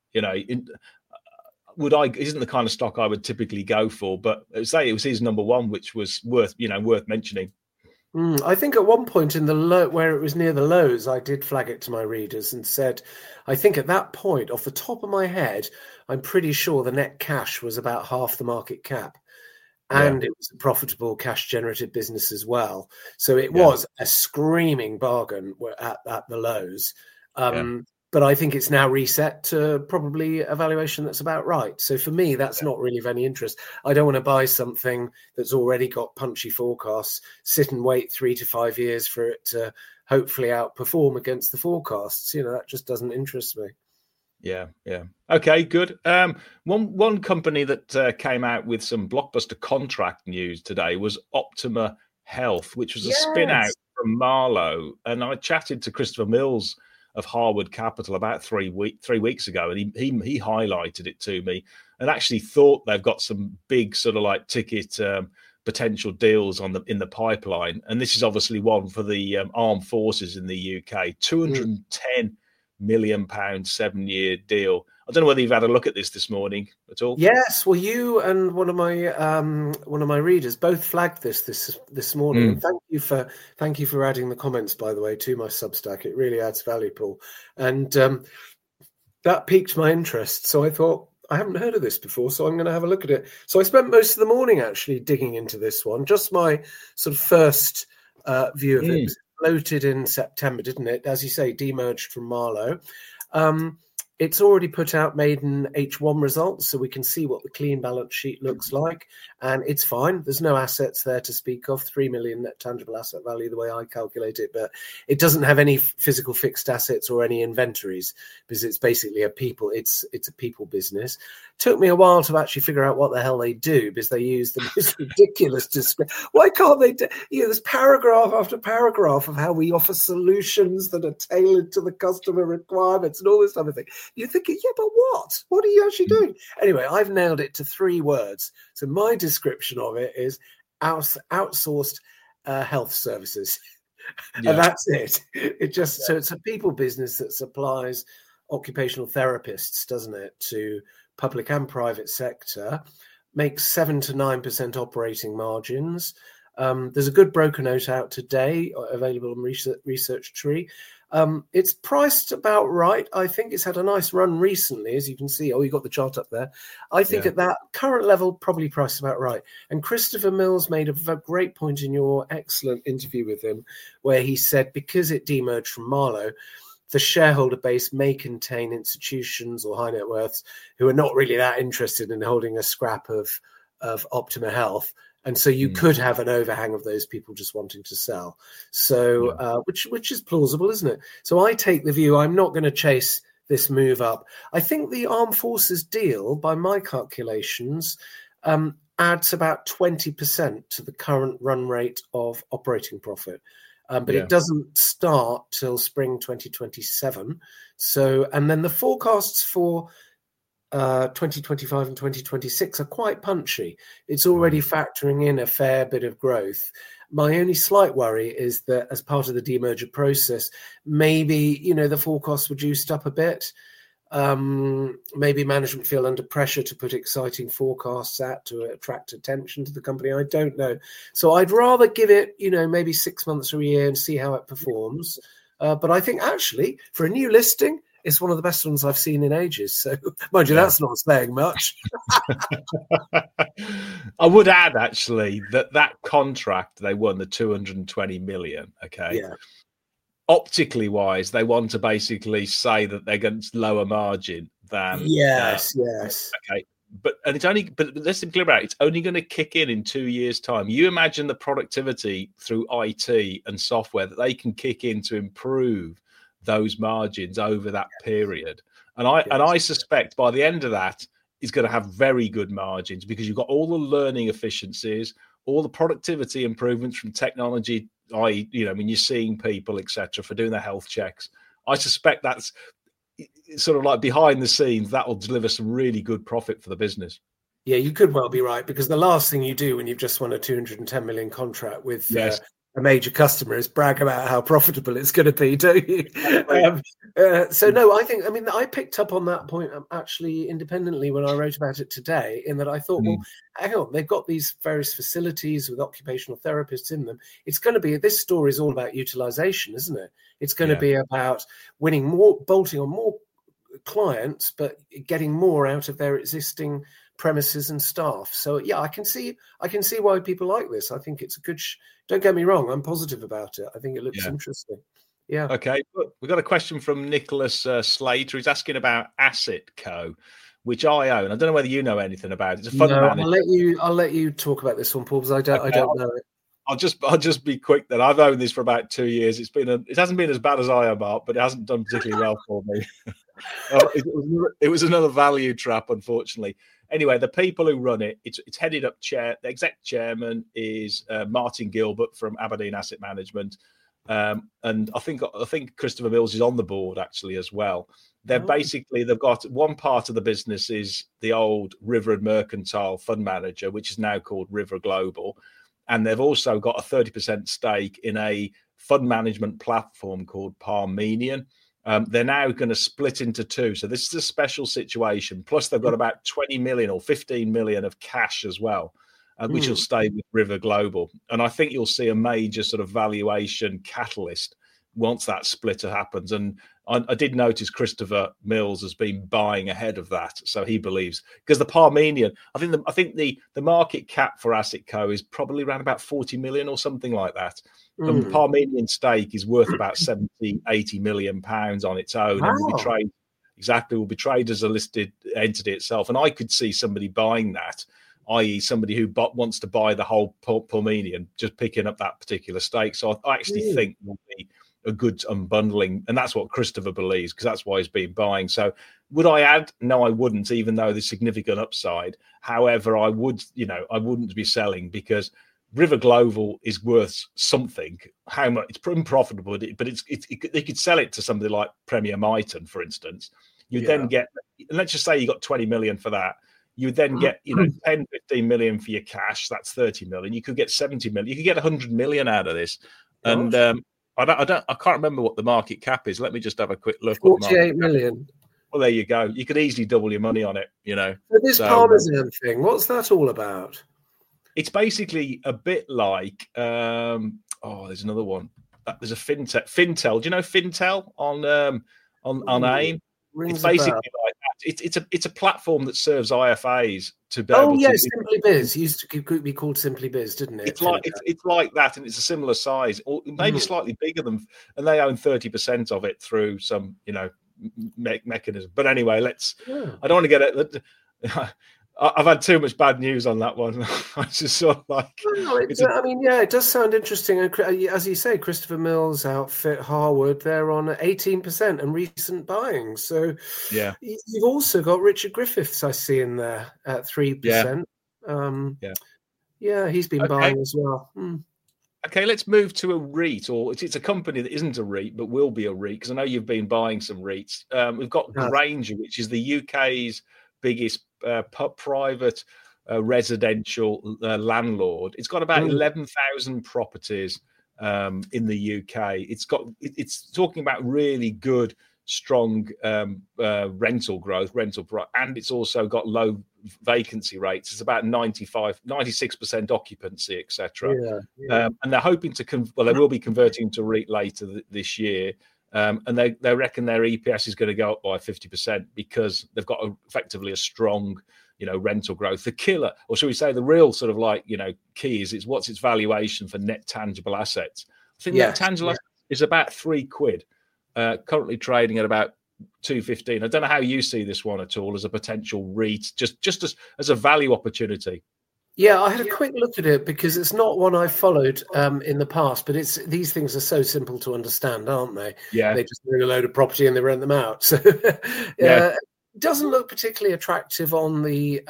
isn't the kind of stock I would typically go for. But say it was his number one, which was worth mentioning. I think at one point in the low, where it was near the lows, I did flag it to my readers and said, I think at that point, off the top of my head, I'm pretty sure the net cash was about half the market cap. And it was a profitable cash generative business as well. So it was a screaming bargain at the lows. But I think it's now reset to probably a valuation that's about right. So for me, that's not really of any interest. I don't want to buy something that's already got punchy forecasts, sit and wait 3 to 5 years for it to hopefully outperform against the forecasts. That just doesn't interest me. Yeah. Okay, good. One company that came out with some blockbuster contract news today was Optima Health, which was a spin out from Marlowe. And I chatted to Christopher Mills of Harwood Capital about 3 weeks ago, and he highlighted it to me and actually thought they've got some big sort of like ticket potential deals in the pipeline. And this is obviously one for the armed forces in the UK, £210 million 7-year deal. I don't know whether you've had a look at this morning at all. Yes, well, you and one of my readers both flagged this morning. And thank you for adding the comments, by the way, to my Substack. It really adds value, Paul. And that piqued my interest. So I thought, I haven't heard of this before, so I'm going to have a look at it. So I spent most of the morning actually digging into this one. Just my sort of first view of it. It floated in September, didn't it? As you say, demerged from Marlowe. It's already put out maiden H1 results, so we can see what the clean balance sheet looks like. And it's fine. There's no assets there to speak of, 3 million net tangible asset value, the way I calculate it. But it doesn't have any physical fixed assets or any inventories because it's basically it's a people business. Took me a while to actually figure out what the hell they do because they use the most ridiculous description. Why can't they do? There's paragraph after paragraph of how we offer solutions that are tailored to the customer requirements and all this type of thing. You're thinking, but what? What are you actually doing? Anyway, I've nailed it to 3 words. So my description of it is outsourced health services. And that's it. So it's a people business that supplies occupational therapists, doesn't it, to public and private sector, makes 7 to 9% operating margins. There's a good broker note out today, available on Research Tree. It's priced about right. I think it's had a nice run recently, as you can see. Oh, you got the chart up there. I think at that current level, probably priced about right. And Christopher Mills made a great point in your excellent interview with him, where he said because it demerged from Marlowe, the shareholder base may contain institutions or high net worths who are not really that interested in holding a scrap of Optima Health. And so you could have an overhang of those people just wanting to sell. So, which is plausible, isn't it? So I take the view, I'm not going to chase this move up. I think the Armed Forces deal, by my calculations, adds about 20% to the current run rate of operating profit. But it doesn't start till spring 2027. So, and then the forecasts for 2025 and 2026 are quite punchy. It's already factoring in a fair bit of growth. My only slight worry is that as part of the demerger process, maybe, the forecasts were juiced up a bit. Maybe management feel under pressure to put exciting forecasts out to attract attention to the company. I don't know. So I'd rather give it, maybe 6 months or a year and see how it performs. But I think actually for a new listing, it's one of the best ones I've seen in ages. So, mind you, that's not saying much. I would add, actually, that contract they won, the 220 million, okay? Yeah. Optically wise, they want to basically say that they're going to lower margin than... Yes. Okay. But let's be clear about it. It's only going to kick in 2 years' time. You imagine the productivity through IT and software that they can kick in to improve those margins over that period. And I suspect by the end of that, it's going to have very good margins because you've got all the learning efficiencies, all the productivity improvements from technology, when you're seeing people, etc., for doing their health checks. I suspect that's sort of like behind the scenes, that will deliver some really good profit for the business. Yeah, you could well be right, because the last thing you do when you've just won a 210 million contract with a major customer is brag about how profitable it's going to be, don't you? I picked up on that point actually independently when I wrote about it today, in that I thought, well, hang on, they've got these various facilities with occupational therapists in them. It's going to be, this story is all about utilization, isn't it? It's going to be about winning more, bolting on more clients, but getting more out of their existing premises and staff. So I can see why people like this. I think it's a good don't get me wrong, I'm positive about it. I think it looks interesting. Yeah. Okay, we've got a question from Nicholas Slater. He's asking about AssetCo, which I own. I don't know whether you know anything about it. It's a fund manager. I'll let you talk about this one, Paul, because I don't know it. I'll just be quick then. I've owned this for about 2 years. It hasn't been as bad as I am, Mark, but it hasn't done particularly well for me. It was another value trap, unfortunately. Anyway, the people who run it, it's headed up the exec chairman is Martin Gilbert from Aberdeen Asset Management. And I think Christopher Mills is on the board actually as well. They've got one part of the business is the old River and Mercantile fund manager, which is now called River Global. And they've also got a 30% stake in a fund management platform called Parmenion. They're now going to split into two. So this is a special situation. Plus, they've got about 20 million or 15 million of cash as well, which will stay with River Global. And I think you'll see a major sort of valuation catalyst once that splitter happens. And I did notice Christopher Mills has been buying ahead of that. So he believes, because the Parmenion, I think the market cap for AssetCo is probably around about 40 million or something like that. And the Parmenion stake is worth about 70, 80 million pounds on its own. And will be traded as a listed entity itself. And I could see somebody buying that, i.e. somebody who wants to buy the whole Parmenion, just picking up that particular stake. So I actually think will be a good unbundling, and that's what Christopher believes, because that's why he's been buying. So would I add? No, I wouldn't, even though there's significant upside. However, I wouldn't be selling, because River Global is worth something. How much? It's unprofitable, but they could sell it to somebody like Premier Miton, for instance. You then get, let's just say you got 20 million for that. You then get 10, 15 million for your cash. That's 30 million. You could get 70 million. You could get 100 million out of this. And I can't remember what the market cap is. Let me just have a quick look. 48 million. Well, there you go. You could easily double your money on it, So this Parmesan thing, what's that all about? It's basically a bit like, there's another one. There's a Fintel. Do you know Fintel on AIM? It's basically like that. It's a platform that serves IFAs to be able to. Simply Biz. It used to be called Simply Biz, didn't it? It's like that, and it's a similar size, or maybe slightly bigger than, and they own 30% of it through some, mechanism. But anyway, I don't want to get it. I've had too much bad news on that one. I just sort of like. It does sound interesting. And as you say, Christopher Mills' outfit, Harwood, they're on 18% and recent buying. So you've also got Richard Griffiths, I see, in there at 3%. He's been buying as well. Okay, let's move to a REIT, or it's a company that isn't a REIT but will be a REIT, because I know you've been buying some REITs. We've got Grainger, which is the UK's biggest private residential landlord. It's got about 11,000 properties in the UK. It's talking about really good, strong rental growth, and it's also got low vacancy rates. It's about 96% occupancy, etc. And they're hoping to they will be converting to REIT later this year. And they reckon their EPS is going to go up by 50% because they've got effectively a strong, rental growth. The killer, or shall we say, the real sort of key is what's its valuation for net tangible assets. I think net tangible assets is about £3, currently trading at about 2.15. I don't know how you see this one at all as a potential REIT, just as a value opportunity. Yeah, I had a quick look at it because it's not one I've followed in the past, but these things are so simple to understand, aren't they? Yeah. They just bring a load of property and they rent them out. So it doesn't look particularly attractive on the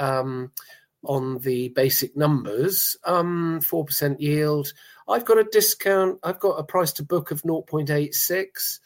basic numbers. 4% yield. I've got a discount. I've got a price to book of 0.86.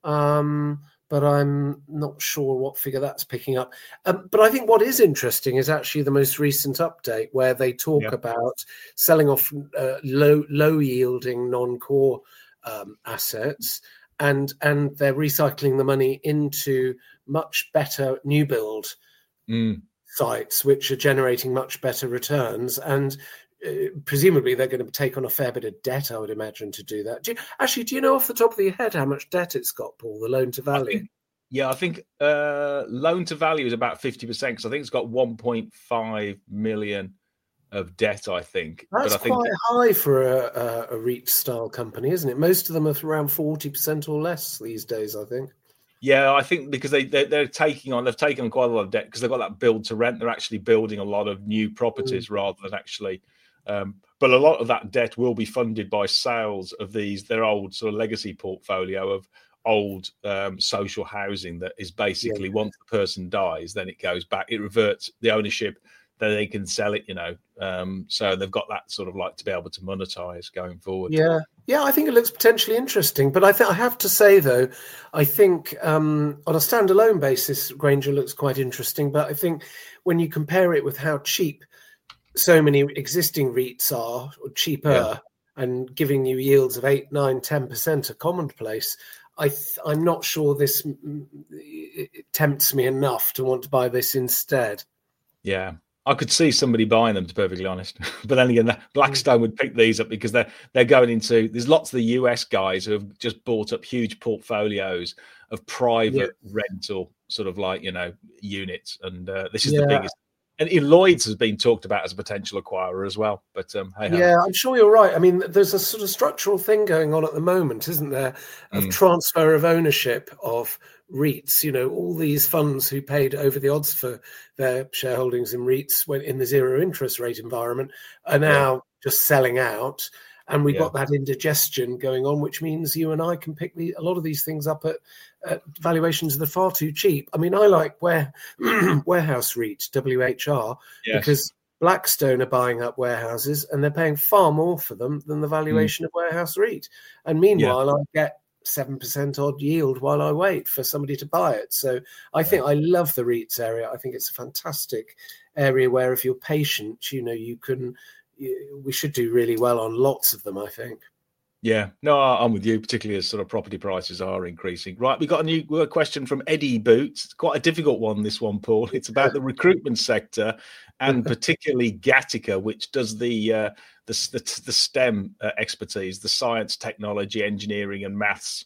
But I'm not sure what figure that's picking up. But I think what is interesting is actually the most recent update where they talk about selling off low-yielding non-core assets, and they're recycling the money into much better new build sites, which are generating much better returns. And presumably they're going to take on a fair bit of debt, I would imagine, to do that. Do you know off the top of your head how much debt it's got, Paul, the loan to value? I think loan to value is about 50% because I think it's got 1.5 million of debt, I think. That's quite high for a REIT style company, isn't it? Most of them are around 40% or less these days, I think. Yeah, I think because they've taken on quite a lot of debt because they've got that build to rent. They're actually building a lot of new properties rather than actually. But a lot of that debt will be funded by sales of their old sort of legacy portfolio of old social housing that is basically once the person dies, then it goes back, it reverts the ownership, then they can sell it, so they've got that sort of to be able to monetize going forward. Yeah, I think it looks potentially interesting, but I have to say though, I think on a standalone basis, Grainger looks quite interesting, but I think when you compare it with how cheap so many existing REITs are, or cheaper, and giving you yields of 8, 9, 10% are commonplace, I'm not sure this tempts me enough to want to buy this instead. Yeah, I could see somebody buying them, to be perfectly honest. But then again, Blackstone would pick these up because they're going into. There's lots of the US guys who have just bought up huge portfolios of private rental, sort of units, and this is the biggest. And Lloyd's has been talked about as a potential acquirer as well. But I'm sure you're right. I mean, there's a sort of structural thing going on at the moment, isn't there, of transfer of ownership of REITs. All these funds who paid over the odds for their shareholdings in REITs when in the zero interest rate environment are now just selling out. And we've got that indigestion going on, which means you and I can pick a lot of these things up at valuations that are far too cheap. I mean, I like Warehouse REIT, WHR, because Blackstone are buying up warehouses and they're paying far more for them than the valuation of Warehouse REIT. And meanwhile, I get 7% odd yield while I wait for somebody to buy it. So I think I love the REITs area. I think it's a fantastic area where if you're patient, you can... we should do really well on lots of them, I think. Yeah, no, I'm with you, particularly as sort of property prices are increasing. Right, we got a question from Eddie Boots. It's quite a difficult one, this one, Paul. It's about the recruitment sector and particularly Gattaca, which does the STEM expertise, the science, technology, engineering, and maths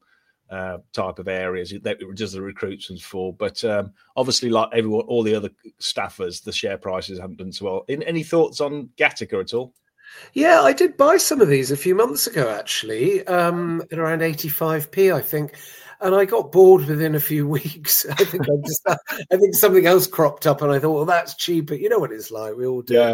type of areas that it does the recruitments for. But obviously, like everyone, all the other staffers, the share prices haven't done so well. Any thoughts on Gattaca at all? Yeah, I did buy some of these a few months ago, actually, at around 85p, I think. And I got bored within a few weeks. I think something else cropped up, and I thought, well, that's cheaper. You know what it's like. We all do.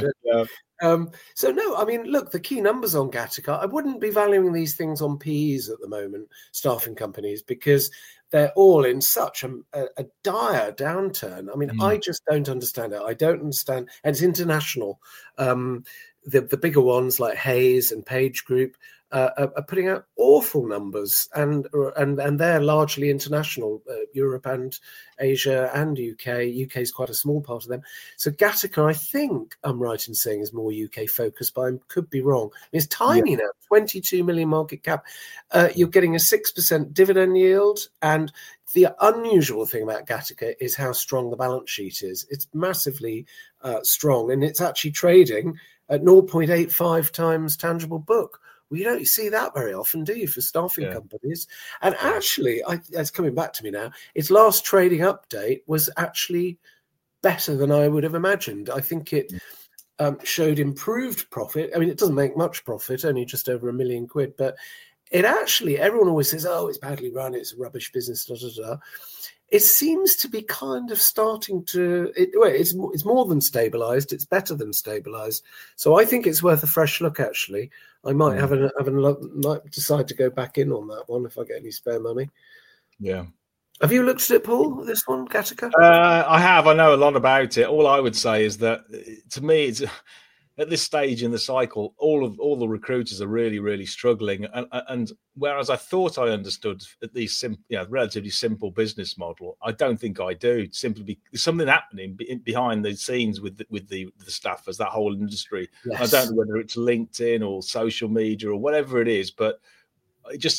So no, I mean, look, the key numbers on Gattaca, I wouldn't be valuing these things on PEs at the moment, staffing companies, because they're all in such a dire downturn. I mean, I just don't understand it. I don't understand. And it's international. The bigger ones like Hayes and Page Group, are putting out awful numbers, and they're largely international, Europe and Asia and UK. UK is quite a small part of them. So Gattaca, I think I'm right in saying, is more UK focused, but I could be wrong. It's tiny now, 22 million market cap. You're getting a 6% dividend yield, and the unusual thing about Gattaca is how strong the balance sheet is. It's massively strong, and it's actually trading at 0.85 times tangible book. Well, you don't see that very often, do you, for staffing companies? And actually, it's coming back to me now, its last trading update was actually better than I would have imagined. I think it showed improved profit. I mean, it doesn't make much profit, only just over £1 million, but it actually, everyone always says, oh, it's badly run, it's a rubbish business, da, da, da. It seems to be kind of starting to, it's more than stabilised, it's better than stabilised. So I think it's worth a fresh look, actually. I might might decide to go back in on that one if I get any spare money. Yeah. Have you looked at it, Paul, this one, Gattaca? I have. I know a lot about it. All I would say is that, to me, it's at this stage in the cycle, all the recruiters are really, really struggling. And whereas I thought I understood at least relatively simple business model, I don't think I do. Simply there's something happening behind the scenes with the staffers, that whole industry. Yes. I don't know whether it's LinkedIn or social media or whatever it is, but it just.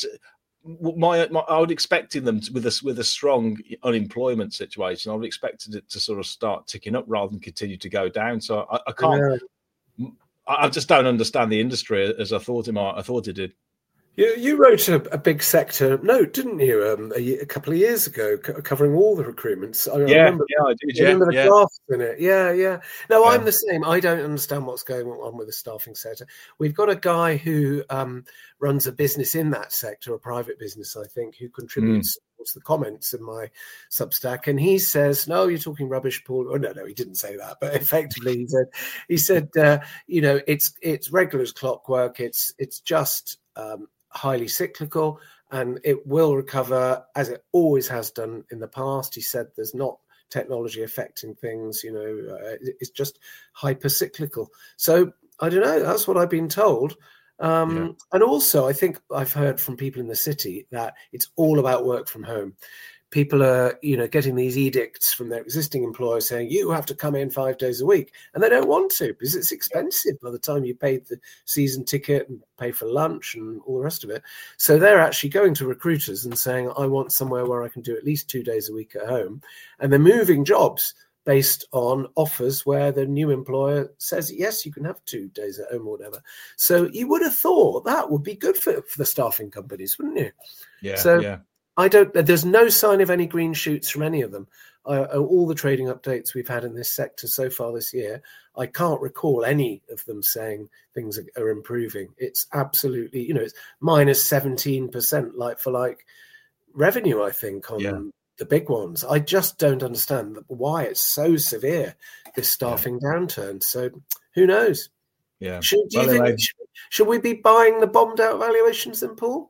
I would expecting them with a strong unemployment situation. I would expected it to sort of start ticking up rather than continue to go down. So I can't. Yeah. I just don't understand the industry as I thought it might. I thought it did. You wrote a big sector note, didn't you, a couple of years ago, covering all the recruitments? I remember the graphs in it. Yeah. No, I'm the same. I don't understand what's going on with the staffing sector. We've got a guy who runs a business in that sector, a private business, I think, who contributes towards the comments in my Substack, and he says, "No, you're talking rubbish, Paul." Oh, no, he didn't say that, but effectively, he said, it's regular as clockwork. It's just highly cyclical, and it will recover as it always has done in the past. He said there's not technology affecting things, it's just hyper cyclical. So I don't know, that's what I've been told. And also I think I've heard from people in the city that it's all about work from home. People are, getting these edicts from their existing employers saying you have to come in 5 days a week, and they don't want to because it's expensive by the time you paid the season ticket and pay for lunch and all the rest of it. So they're actually going to recruiters and saying, I want somewhere where I can do at least 2 days a week at home. And they're moving jobs based on offers where the new employer says, yes, you can have 2 days at home or whatever. So you would have thought that would be good for the staffing companies, wouldn't you? Yeah. There's no sign of any green shoots from any of them. All the trading updates we've had in this sector so far this year, I can't recall any of them saying things are improving. It's absolutely, it's minus 17% like for like revenue, I think, on the big ones. I just don't understand why it's so severe, this staffing downturn. So who knows? Yeah. Should we be buying the bombed out valuations then, Paul?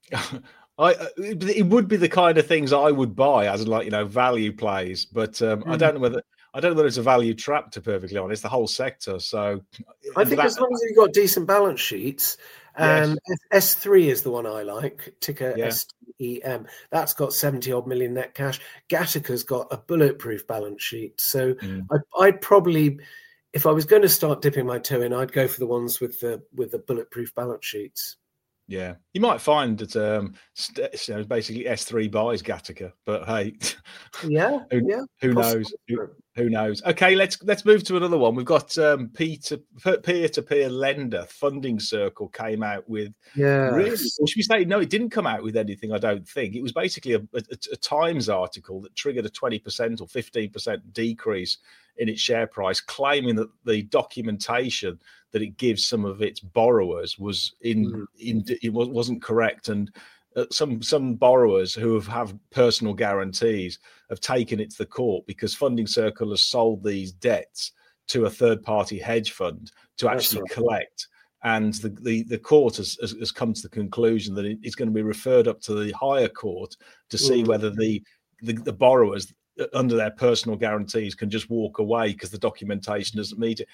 It would be the kind of things I would buy as value plays, but I don't know whether it's a value trap, to be perfectly honest, the whole sector. So I think as long as you've got decent balance sheets, and S3 is the one I like, ticker STEM. That's got 70 odd million net cash. Gattaca's got a bulletproof balance sheet. So I'd probably, if I was going to start dipping my toe in, I'd go for the ones with the bulletproof balance sheets. Yeah, you might find that basically S3 buys Gattaca, but hey, who knows? Who knows? Okay, let's move to another one. We've got peer-to-peer lender Funding Circle came out with. Really, or should we say no? It didn't come out with anything. I don't think it was basically a Times article that triggered a 20% or 15% decrease in its share price, claiming that the documentation that it gives some of its borrowers was it wasn't correct, and some borrowers who have personal guarantees have taken it to the court because Funding Circle has sold these debts to a third-party hedge fund to actually collect. And the court has come to the conclusion that it's going to be referred up to the higher court to see whether the borrowers under their personal guarantees can just walk away because the documentation doesn't meet it.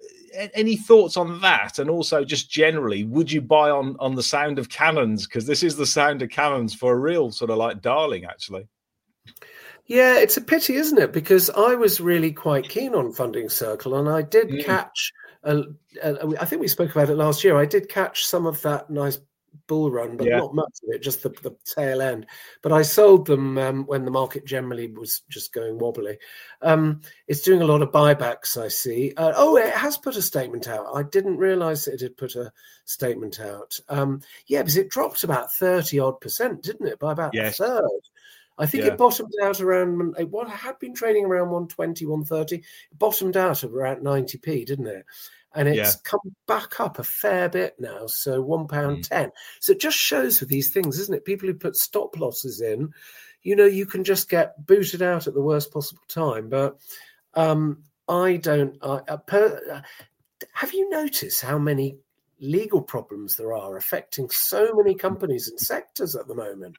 any thoughts on that? And also, just generally, would you buy on the sound of cannons? Because this is the sound of cannons for a real sort of like darling, actually. Yeah, it's a pity, isn't it? Because I was really quite keen on Funding Circle, and I did catch. I think we spoke about it last year. I did catch some of that nice bull run, but not much of it, just the tail end. But I sold them when the market generally was just going wobbly. It's doing a lot of buybacks, I see. It has put a statement out. I didn't realise it had put a statement out. Because it dropped about 30-odd%, didn't it? By about a third. I think it bottomed out around what had been trading around 120, 130. It bottomed out at around 90p, didn't it? And it's come back up a fair bit now, so £1.10. So it just shows with these things, isn't it? People who put stop losses in, you can just get booted out at the worst possible time. But I don't. Have you noticed how many legal problems there are affecting so many companies and sectors at the moment?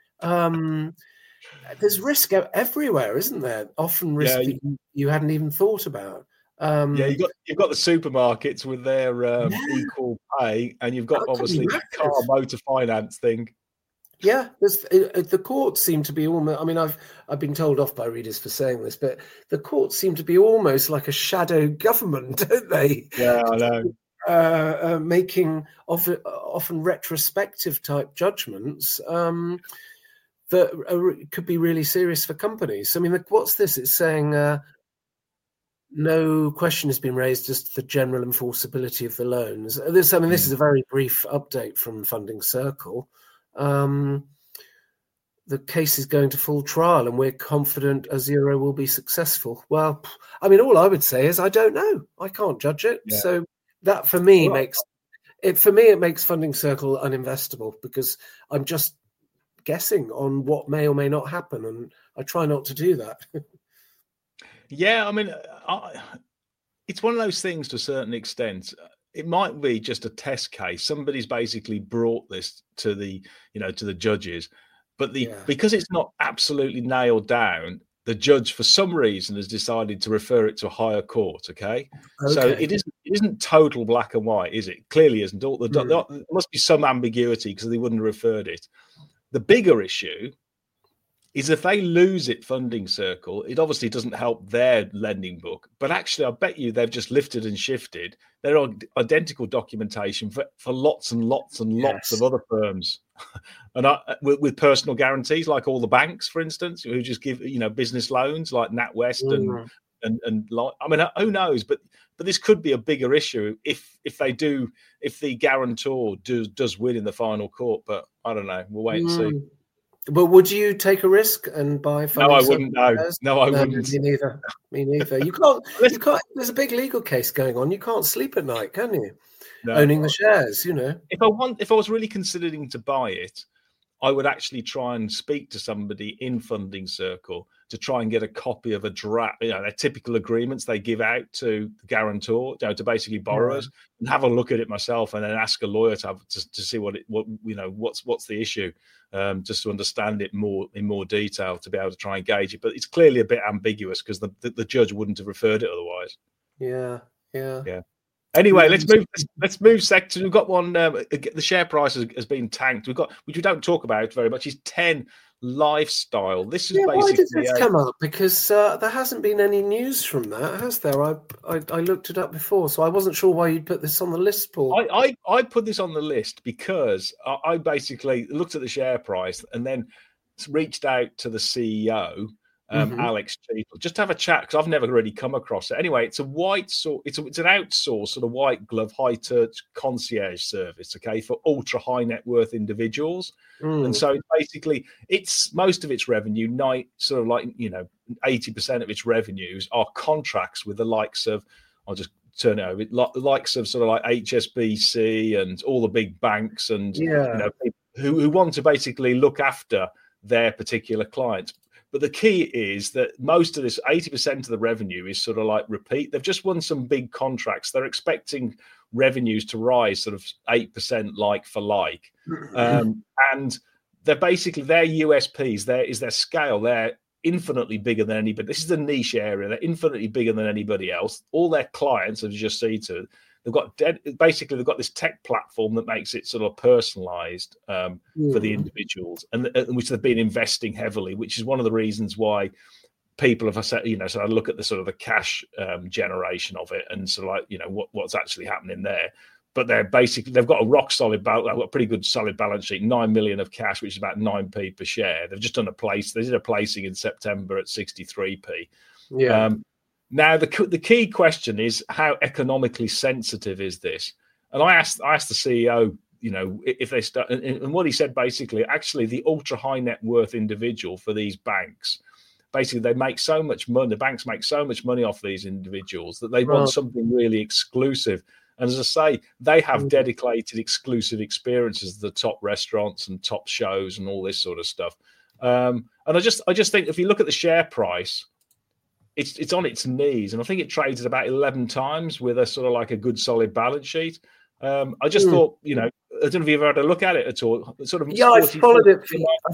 There's risk everywhere, isn't there? Often risk that you hadn't even thought about. You've got the supermarkets with their equal pay, and you've got obviously the car motor finance thing. Yeah, the courts seem to be almost. I mean, I've been told off by readers for saying this, but the courts seem to be almost like a shadow government, don't they? Yeah, I know. Making often retrospective type judgments that could be really serious for companies. I mean, what's this? It's saying. No question has been raised as to the general enforceability of the loans. This is a very brief update from Funding Circle. The case is going to full trial, and we're confident Azero will be successful. Well, I mean, all I would say is I don't know. I can't judge it. Yeah. So that for me makes Funding Circle uninvestable, because I'm just guessing on what may or may not happen, and I try not to do that. Yeah, I mean, it's one of those things to a certain extent. It might be just a test case. Somebody's basically brought this to the judges, but because it's not absolutely nailed down, the judge for some reason has decided to refer it to a higher court. Okay. So it isn't total black and white, is it? Clearly isn't. There must be some ambiguity, because they wouldn't have referred it. The bigger issue is if they lose it, Funding Circle, it obviously doesn't help their lending book. But actually, I bet you they've just lifted and shifted. There are identical documentation for lots and lots and lots of other firms, and with personal guarantees, like all the banks, for instance, who just give business loans, like NatWest and I mean, who knows? But this could be a bigger issue if the guarantor does win in the final court. But I don't know. We'll wait and see. But would you take a risk and buy? No, I wouldn't. No, I wouldn't. Me neither. You can't. There's a big legal case going on. You can't sleep at night, can you? No. Owning the shares, If I was really considering to buy it, I would actually try and speak to somebody in Funding Circle to try and get a copy of a draft, their typical agreements they give out to the guarantor, to basically borrowers, and have a look at it myself, and then ask a lawyer to see what's the issue, just to understand it in more detail, to be able to try and gauge it. But it's clearly a bit ambiguous, because the judge wouldn't have referred it otherwise. Yeah. Anyway, let's move sector. We've got one. The share price has been tanked. Which we don't talk about very much, is 10 Lifestyle. This is basically. Why did this come up? Because there hasn't been any news from that, has there? I looked it up before, so I wasn't sure why you'd put this on the list, Paul. I put this on the list because I basically looked at the share price and then reached out to the CEO. Alex Cheatle, just to have a chat, because I've never really come across it. Anyway, it's an outsourced sort of white glove, high touch concierge service, okay, for ultra high net worth individuals. And so basically, it's most of its revenue, 80% of its revenues are contracts with the likes of, I'll just turn it over, the likes of sort of like HSBC and all the big banks, and who want to basically look after their particular clients. But the key is that most of this, 80% of the revenue, is sort of like repeat. They've just won some big contracts. They're expecting revenues to rise sort of 8% like for like. And they're basically, their USPs, their scale, their infinitely bigger than anybody. This is a niche area. They're infinitely bigger than anybody else. All their clients, as you just see to, they've got this tech platform that makes it sort of personalized for the individuals, and which they've been investing heavily, which is one of the reasons why people have said, so I look at the sort of the cash generation of it and sort of like, what's actually happening there. But they've got a rock solid, they've got a pretty good solid balance sheet, 9 million of cash, which is about 9p per share. They've just done they did a placing in September at 63p. Yeah. Now the key question is, how economically sensitive is this? And I asked the CEO, if they start, and what he said basically, actually the ultra high net worth individual for these banks, basically they make so much money, the banks make so much money off these individuals that they want something really exclusive. And as I say, they have dedicated exclusive experiences, the top restaurants and top shows and all this sort of stuff. And I just think if you look at the share price, it's on its knees, and I think it trades at about 11 times with a sort of like a good solid balance sheet. I just thought, I don't know if you've ever had a look at it at all. Sort of, yeah, I've followed it.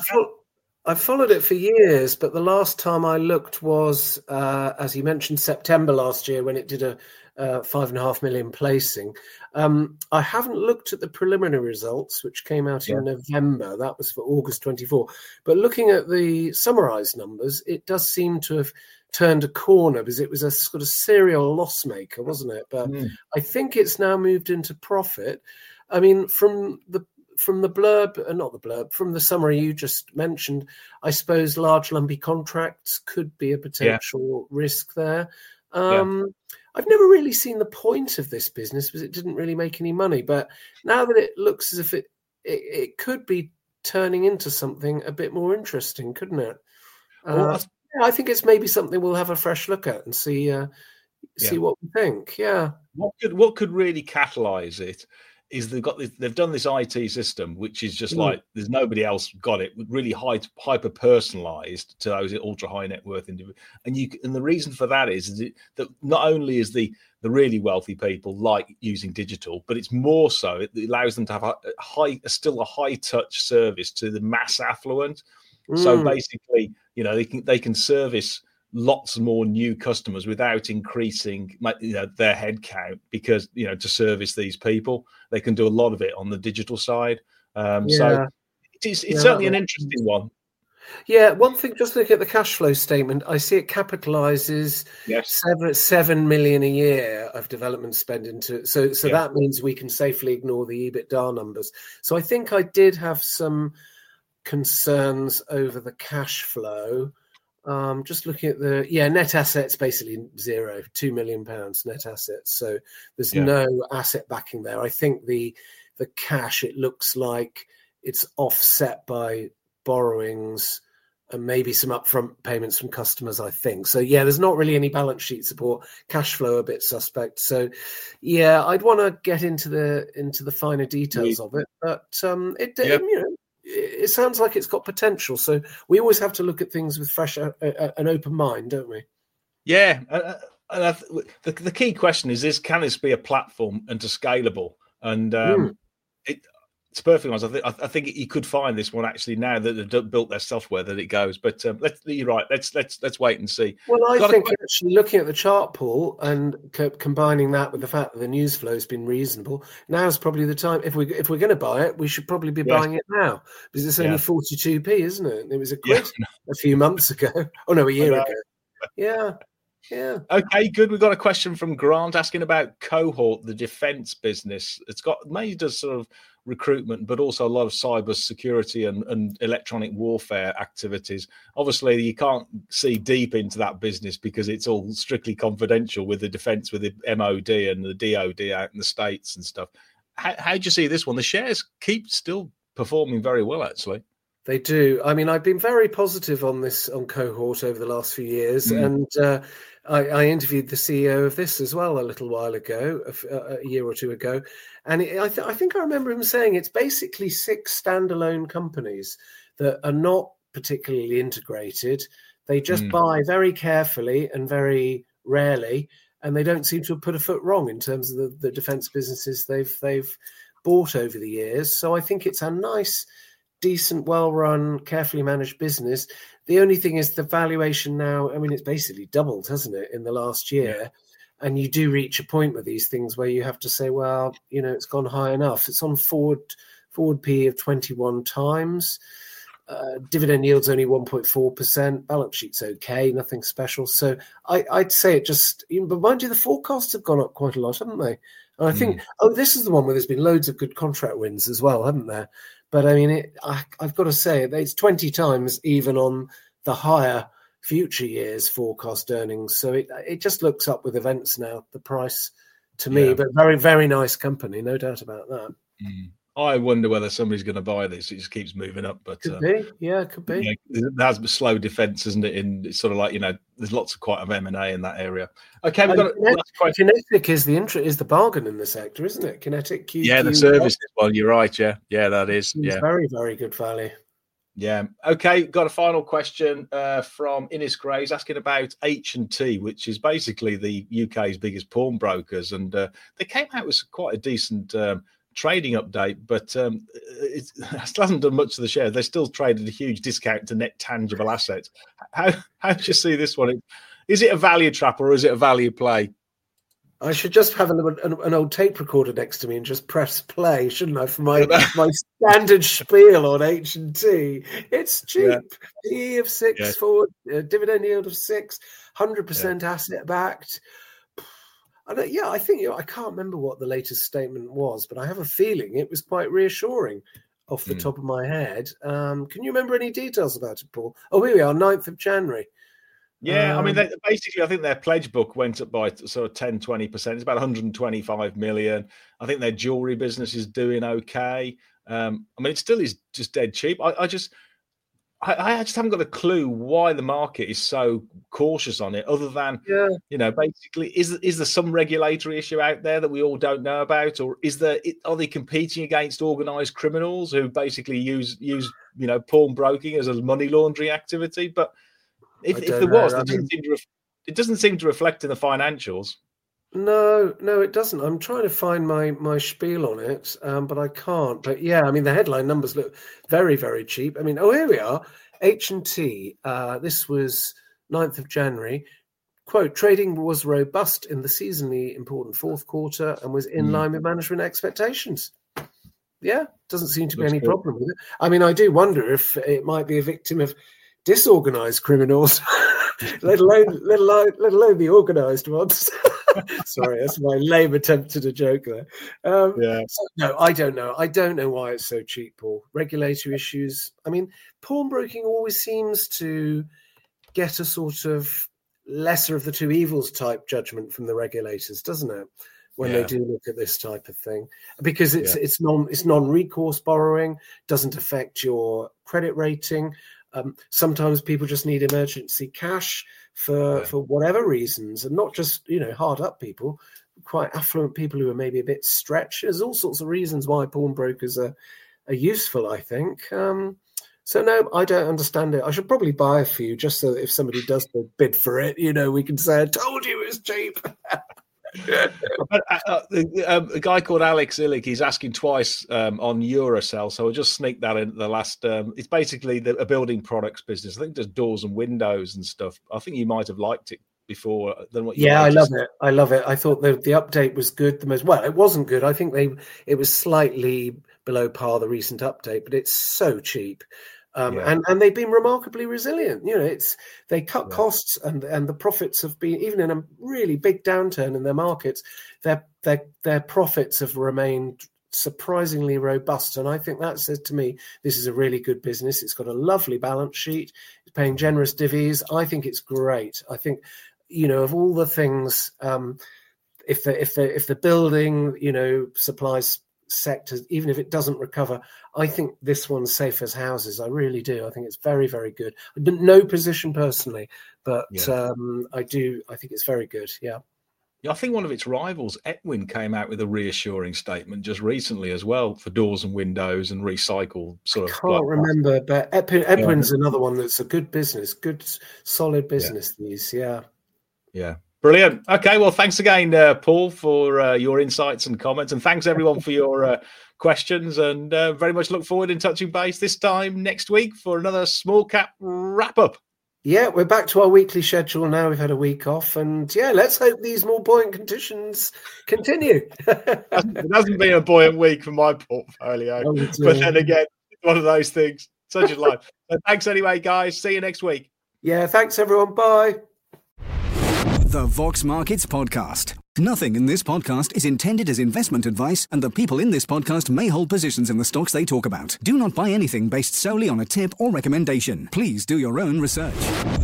I followed it for years, but the last time I looked was, as you mentioned, September last year when it did a 5.5 million placing. I haven't looked at the preliminary results, which came out in November. That was for August 24. But looking at the summarised numbers, it does seem to have turned a corner because it was a sort of serial loss maker, wasn't it? But I think it's now moved into profit. I mean, from the blurb, not the blurb, from the summary you just mentioned, I suppose large lumpy contracts could be a potential risk there. I've never really seen the point of this business because it didn't really make any money. But now that it looks as if it could be turning into something a bit more interesting, couldn't it? I think it's maybe something we'll have a fresh look at and see what we think. Yeah. What could really catalyse it is they've done this IT system, which is just like there's nobody else got it, really hyper personalized to those ultra high net worth individuals. And the reason for that is that not only is the really wealthy people like using digital, but it's more so it allows them to have still a high touch service to the mass affluent. So basically, they can service lots more new customers without increasing their head count, because to service these people they can do a lot of it on the digital side. So it's certainly an interesting one. One thing, just looking at the cash flow statement, I see it capitalizes 7 million a year of development spend into it. So that means we can safely ignore the EBITDA numbers. So I think I did have some concerns over the cash flow. Just looking at the net assets, basically zero, £2 million net assets. So there's no asset backing there. I think the cash, it looks like it's offset by borrowings and maybe some upfront payments from customers, I think. So there's not really any balance sheet support. Cash flow a bit suspect. So I'd want to get into the finer details of it, but it sounds like it's got potential. So we always have to look at things with fresh, an open mind, don't we? Yeah. And the key question is can this be a platform and scalable? And it's perfect. I think you could find this one actually now that they've built their software that it goes. But you're right. Let's wait and see. Well, I think actually looking at the chart, Paul, and combining that with the fact that the news flow has been reasonable, now is probably the time. If we're going to buy it, we should probably be buying it now, because it's only 42p, isn't it? It was a quid a few months ago. Oh no, a year ago. Yeah. Yeah. Okay, good. We've got a question from Grant asking about Cohort, the defence business. It's mainly does sort of recruitment, but also a lot of cyber security and electronic warfare activities. Obviously, you can't see deep into that business because it's all strictly confidential with the defence, with the MOD and the DOD out in the States and stuff. How do you see this one? The shares keep still performing very well, actually. They do. I mean, I've been very positive on Cohort over the last few years, and I interviewed the CEO of this as well a little while ago, a year or two ago, and I think I remember him saying it's basically 6 standalone companies that are not particularly integrated. They just buy very carefully and very rarely, and they don't seem to have put a foot wrong in terms of the defence businesses they've bought over the years. So I think it's a nice decent, well-run, carefully managed business. The only thing is the valuation now, I mean, it's basically doubled, hasn't it, in the last year? Yeah. And you do reach a point with these things where you have to say, well, it's gone high enough. It's on forward P of 21 times. Dividend yield's only 1.4%. Balance sheet's okay, nothing special. So I'd say it just, but mind you, the forecasts have gone up quite a lot, haven't they? And I think, this is the one where there's been loads of good contract wins as well, haven't there? But I mean, I've got to say, it's 20 times even on the higher future years forecast earnings. So it just looks up with events now, the price to me, but very, very nice company, no doubt about that. I wonder whether somebody's going to buy this. It just keeps moving up, but could be. Yeah, could be. There's a slow defense, isn't it? It's sort of like, there's lots of quite of M&A in that area. Okay, we've got Kinetic is the bargain in the sector, isn't it? Kinetic. The services one. You're right. Yeah, that is. It's very, very good value. Yeah. Okay. Got a final question from Innes Grays asking about H&T, which is basically the UK's biggest pawnbrokers, and they came out with quite a decent trading update, but it hasn't done much to the share. They still traded a huge discount to net tangible assets. How do you see this one? Is it a value trap or is it a value play? I should just have an old tape recorder next to me and just press play, shouldn't I, for my standard spiel on H&T. It's cheap. PE of 6, forward dividend yield of 6, 100% asset backed. I think I can't remember what the latest statement was, but I have a feeling it was quite reassuring off the top of my head. Can you remember any details about it, Paul? Oh, here we are, 9th of January. Yeah, I mean, basically, I think their pledge book went up by sort of 10-20%. It's about 125 million. I think their jewelry business is doing okay. I mean, it still is just dead cheap. I just haven't got a clue why the market is so cautious on it, other than, basically, is there some regulatory issue out there that we all don't know about? Or are they competing against organised criminals who basically use pawnbroking as a money laundering activity? But if there was, it doesn't seem to reflect in the financials. No, it doesn't. I'm trying to find my spiel on it, but I can't. But yeah, I mean, the headline numbers look very, very cheap. I mean, here we are. H&T, this was 9th of January. Quote, trading was robust in the seasonally important fourth quarter and was in line with management expectations. Yeah, doesn't seem to be any problem with it. I mean, I do wonder if it might be a victim of disorganized criminals, let alone the organized ones. Sorry, that's my lame attempt at a joke there. No, I don't know. I don't know why it's so cheap, Paul. Regulatory issues. I mean, pawnbroking always seems to get a sort of lesser of the two evils type judgment from the regulators, doesn't it? When they do look at this type of thing, because it's non-recourse borrowing, doesn't affect your credit rating. Sometimes people just need emergency cash for whatever reasons, and not just hard up people, quite affluent people who are maybe a bit stretched. There's all sorts of reasons why pawnbrokers are useful, I think. So no, I don't understand it. I should probably buy a few just so that if somebody does bid for it, we can say, "I told you it was cheap." A guy called Alex Illich, he's asking twice on Eurocell, so I'll just sneak that in the last. It's basically a building products business. I think there's doors and windows and stuff. I think you might have liked it before than what you. Yeah, I love it. I thought the update was good. It wasn't good. I think it was slightly below par, the recent update, but it's so cheap. And they've been remarkably resilient. They cut costs and the profits have been, even in a really big downturn in their markets, their profits have remained surprisingly robust. And I think that says to me, this is a really good business. It's got a lovely balance sheet. It's paying generous divvies. I think it's great. I think, of all the things, if the building, supplies sector, even if it doesn't recover, I think this one's safe as houses. I really do. I think it's very, very good. No position personally, but I think it's very good. Yeah, I think one of its rivals, Etwin, came out with a reassuring statement just recently as well for doors and windows and recycled sort of. I can't remember, but Etwin's another one that's a good business, good solid business. These, yeah. Brilliant. Okay, well, thanks again, Paul, for your insights and comments. And thanks, everyone, for your questions, and very much look forward in touching base this time next week for another small cap wrap up. Yeah, we're back to our weekly schedule now. We've had a week off, and let's hope these more buoyant conditions continue. It hasn't been a buoyant week for my portfolio, but then again, it's one of those things. Such is life. So thanks anyway, guys. See you next week. Yeah, thanks everyone. Bye. The Vox Markets Podcast. Nothing in this podcast is intended as investment advice, and the people in this podcast may hold positions in the stocks they talk about. Do not buy anything based solely on a tip or recommendation. Please do your own research.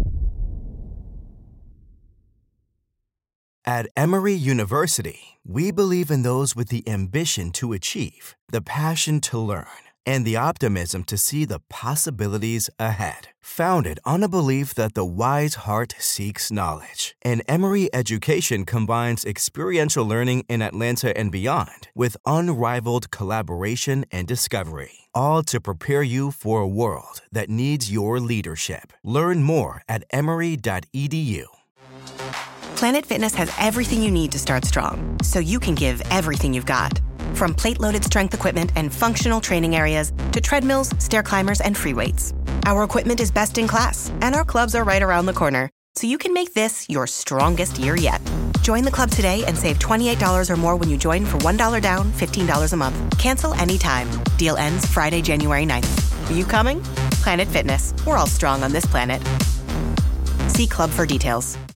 At Emory University, we believe in those with the ambition to achieve, the passion to learn, and the optimism to see the possibilities ahead. Founded on a belief that the wise heart seeks knowledge, and Emory education combines experiential learning in Atlanta and beyond with unrivaled collaboration and discovery, all to prepare you for a world that needs your leadership. Learn more at emory.edu. Planet Fitness has everything you need to start strong, so you can give everything you've got. From plate-loaded strength equipment and functional training areas to treadmills, stair climbers, and free weights. Our equipment is best in class, and our clubs are right around the corner, so you can make this your strongest year yet. Join the club today and save $28 or more when you join for $1 down, $15 a month. Cancel anytime. Deal ends Friday, January 9th. Are you coming? Planet Fitness. We're all strong on this planet. See club for details.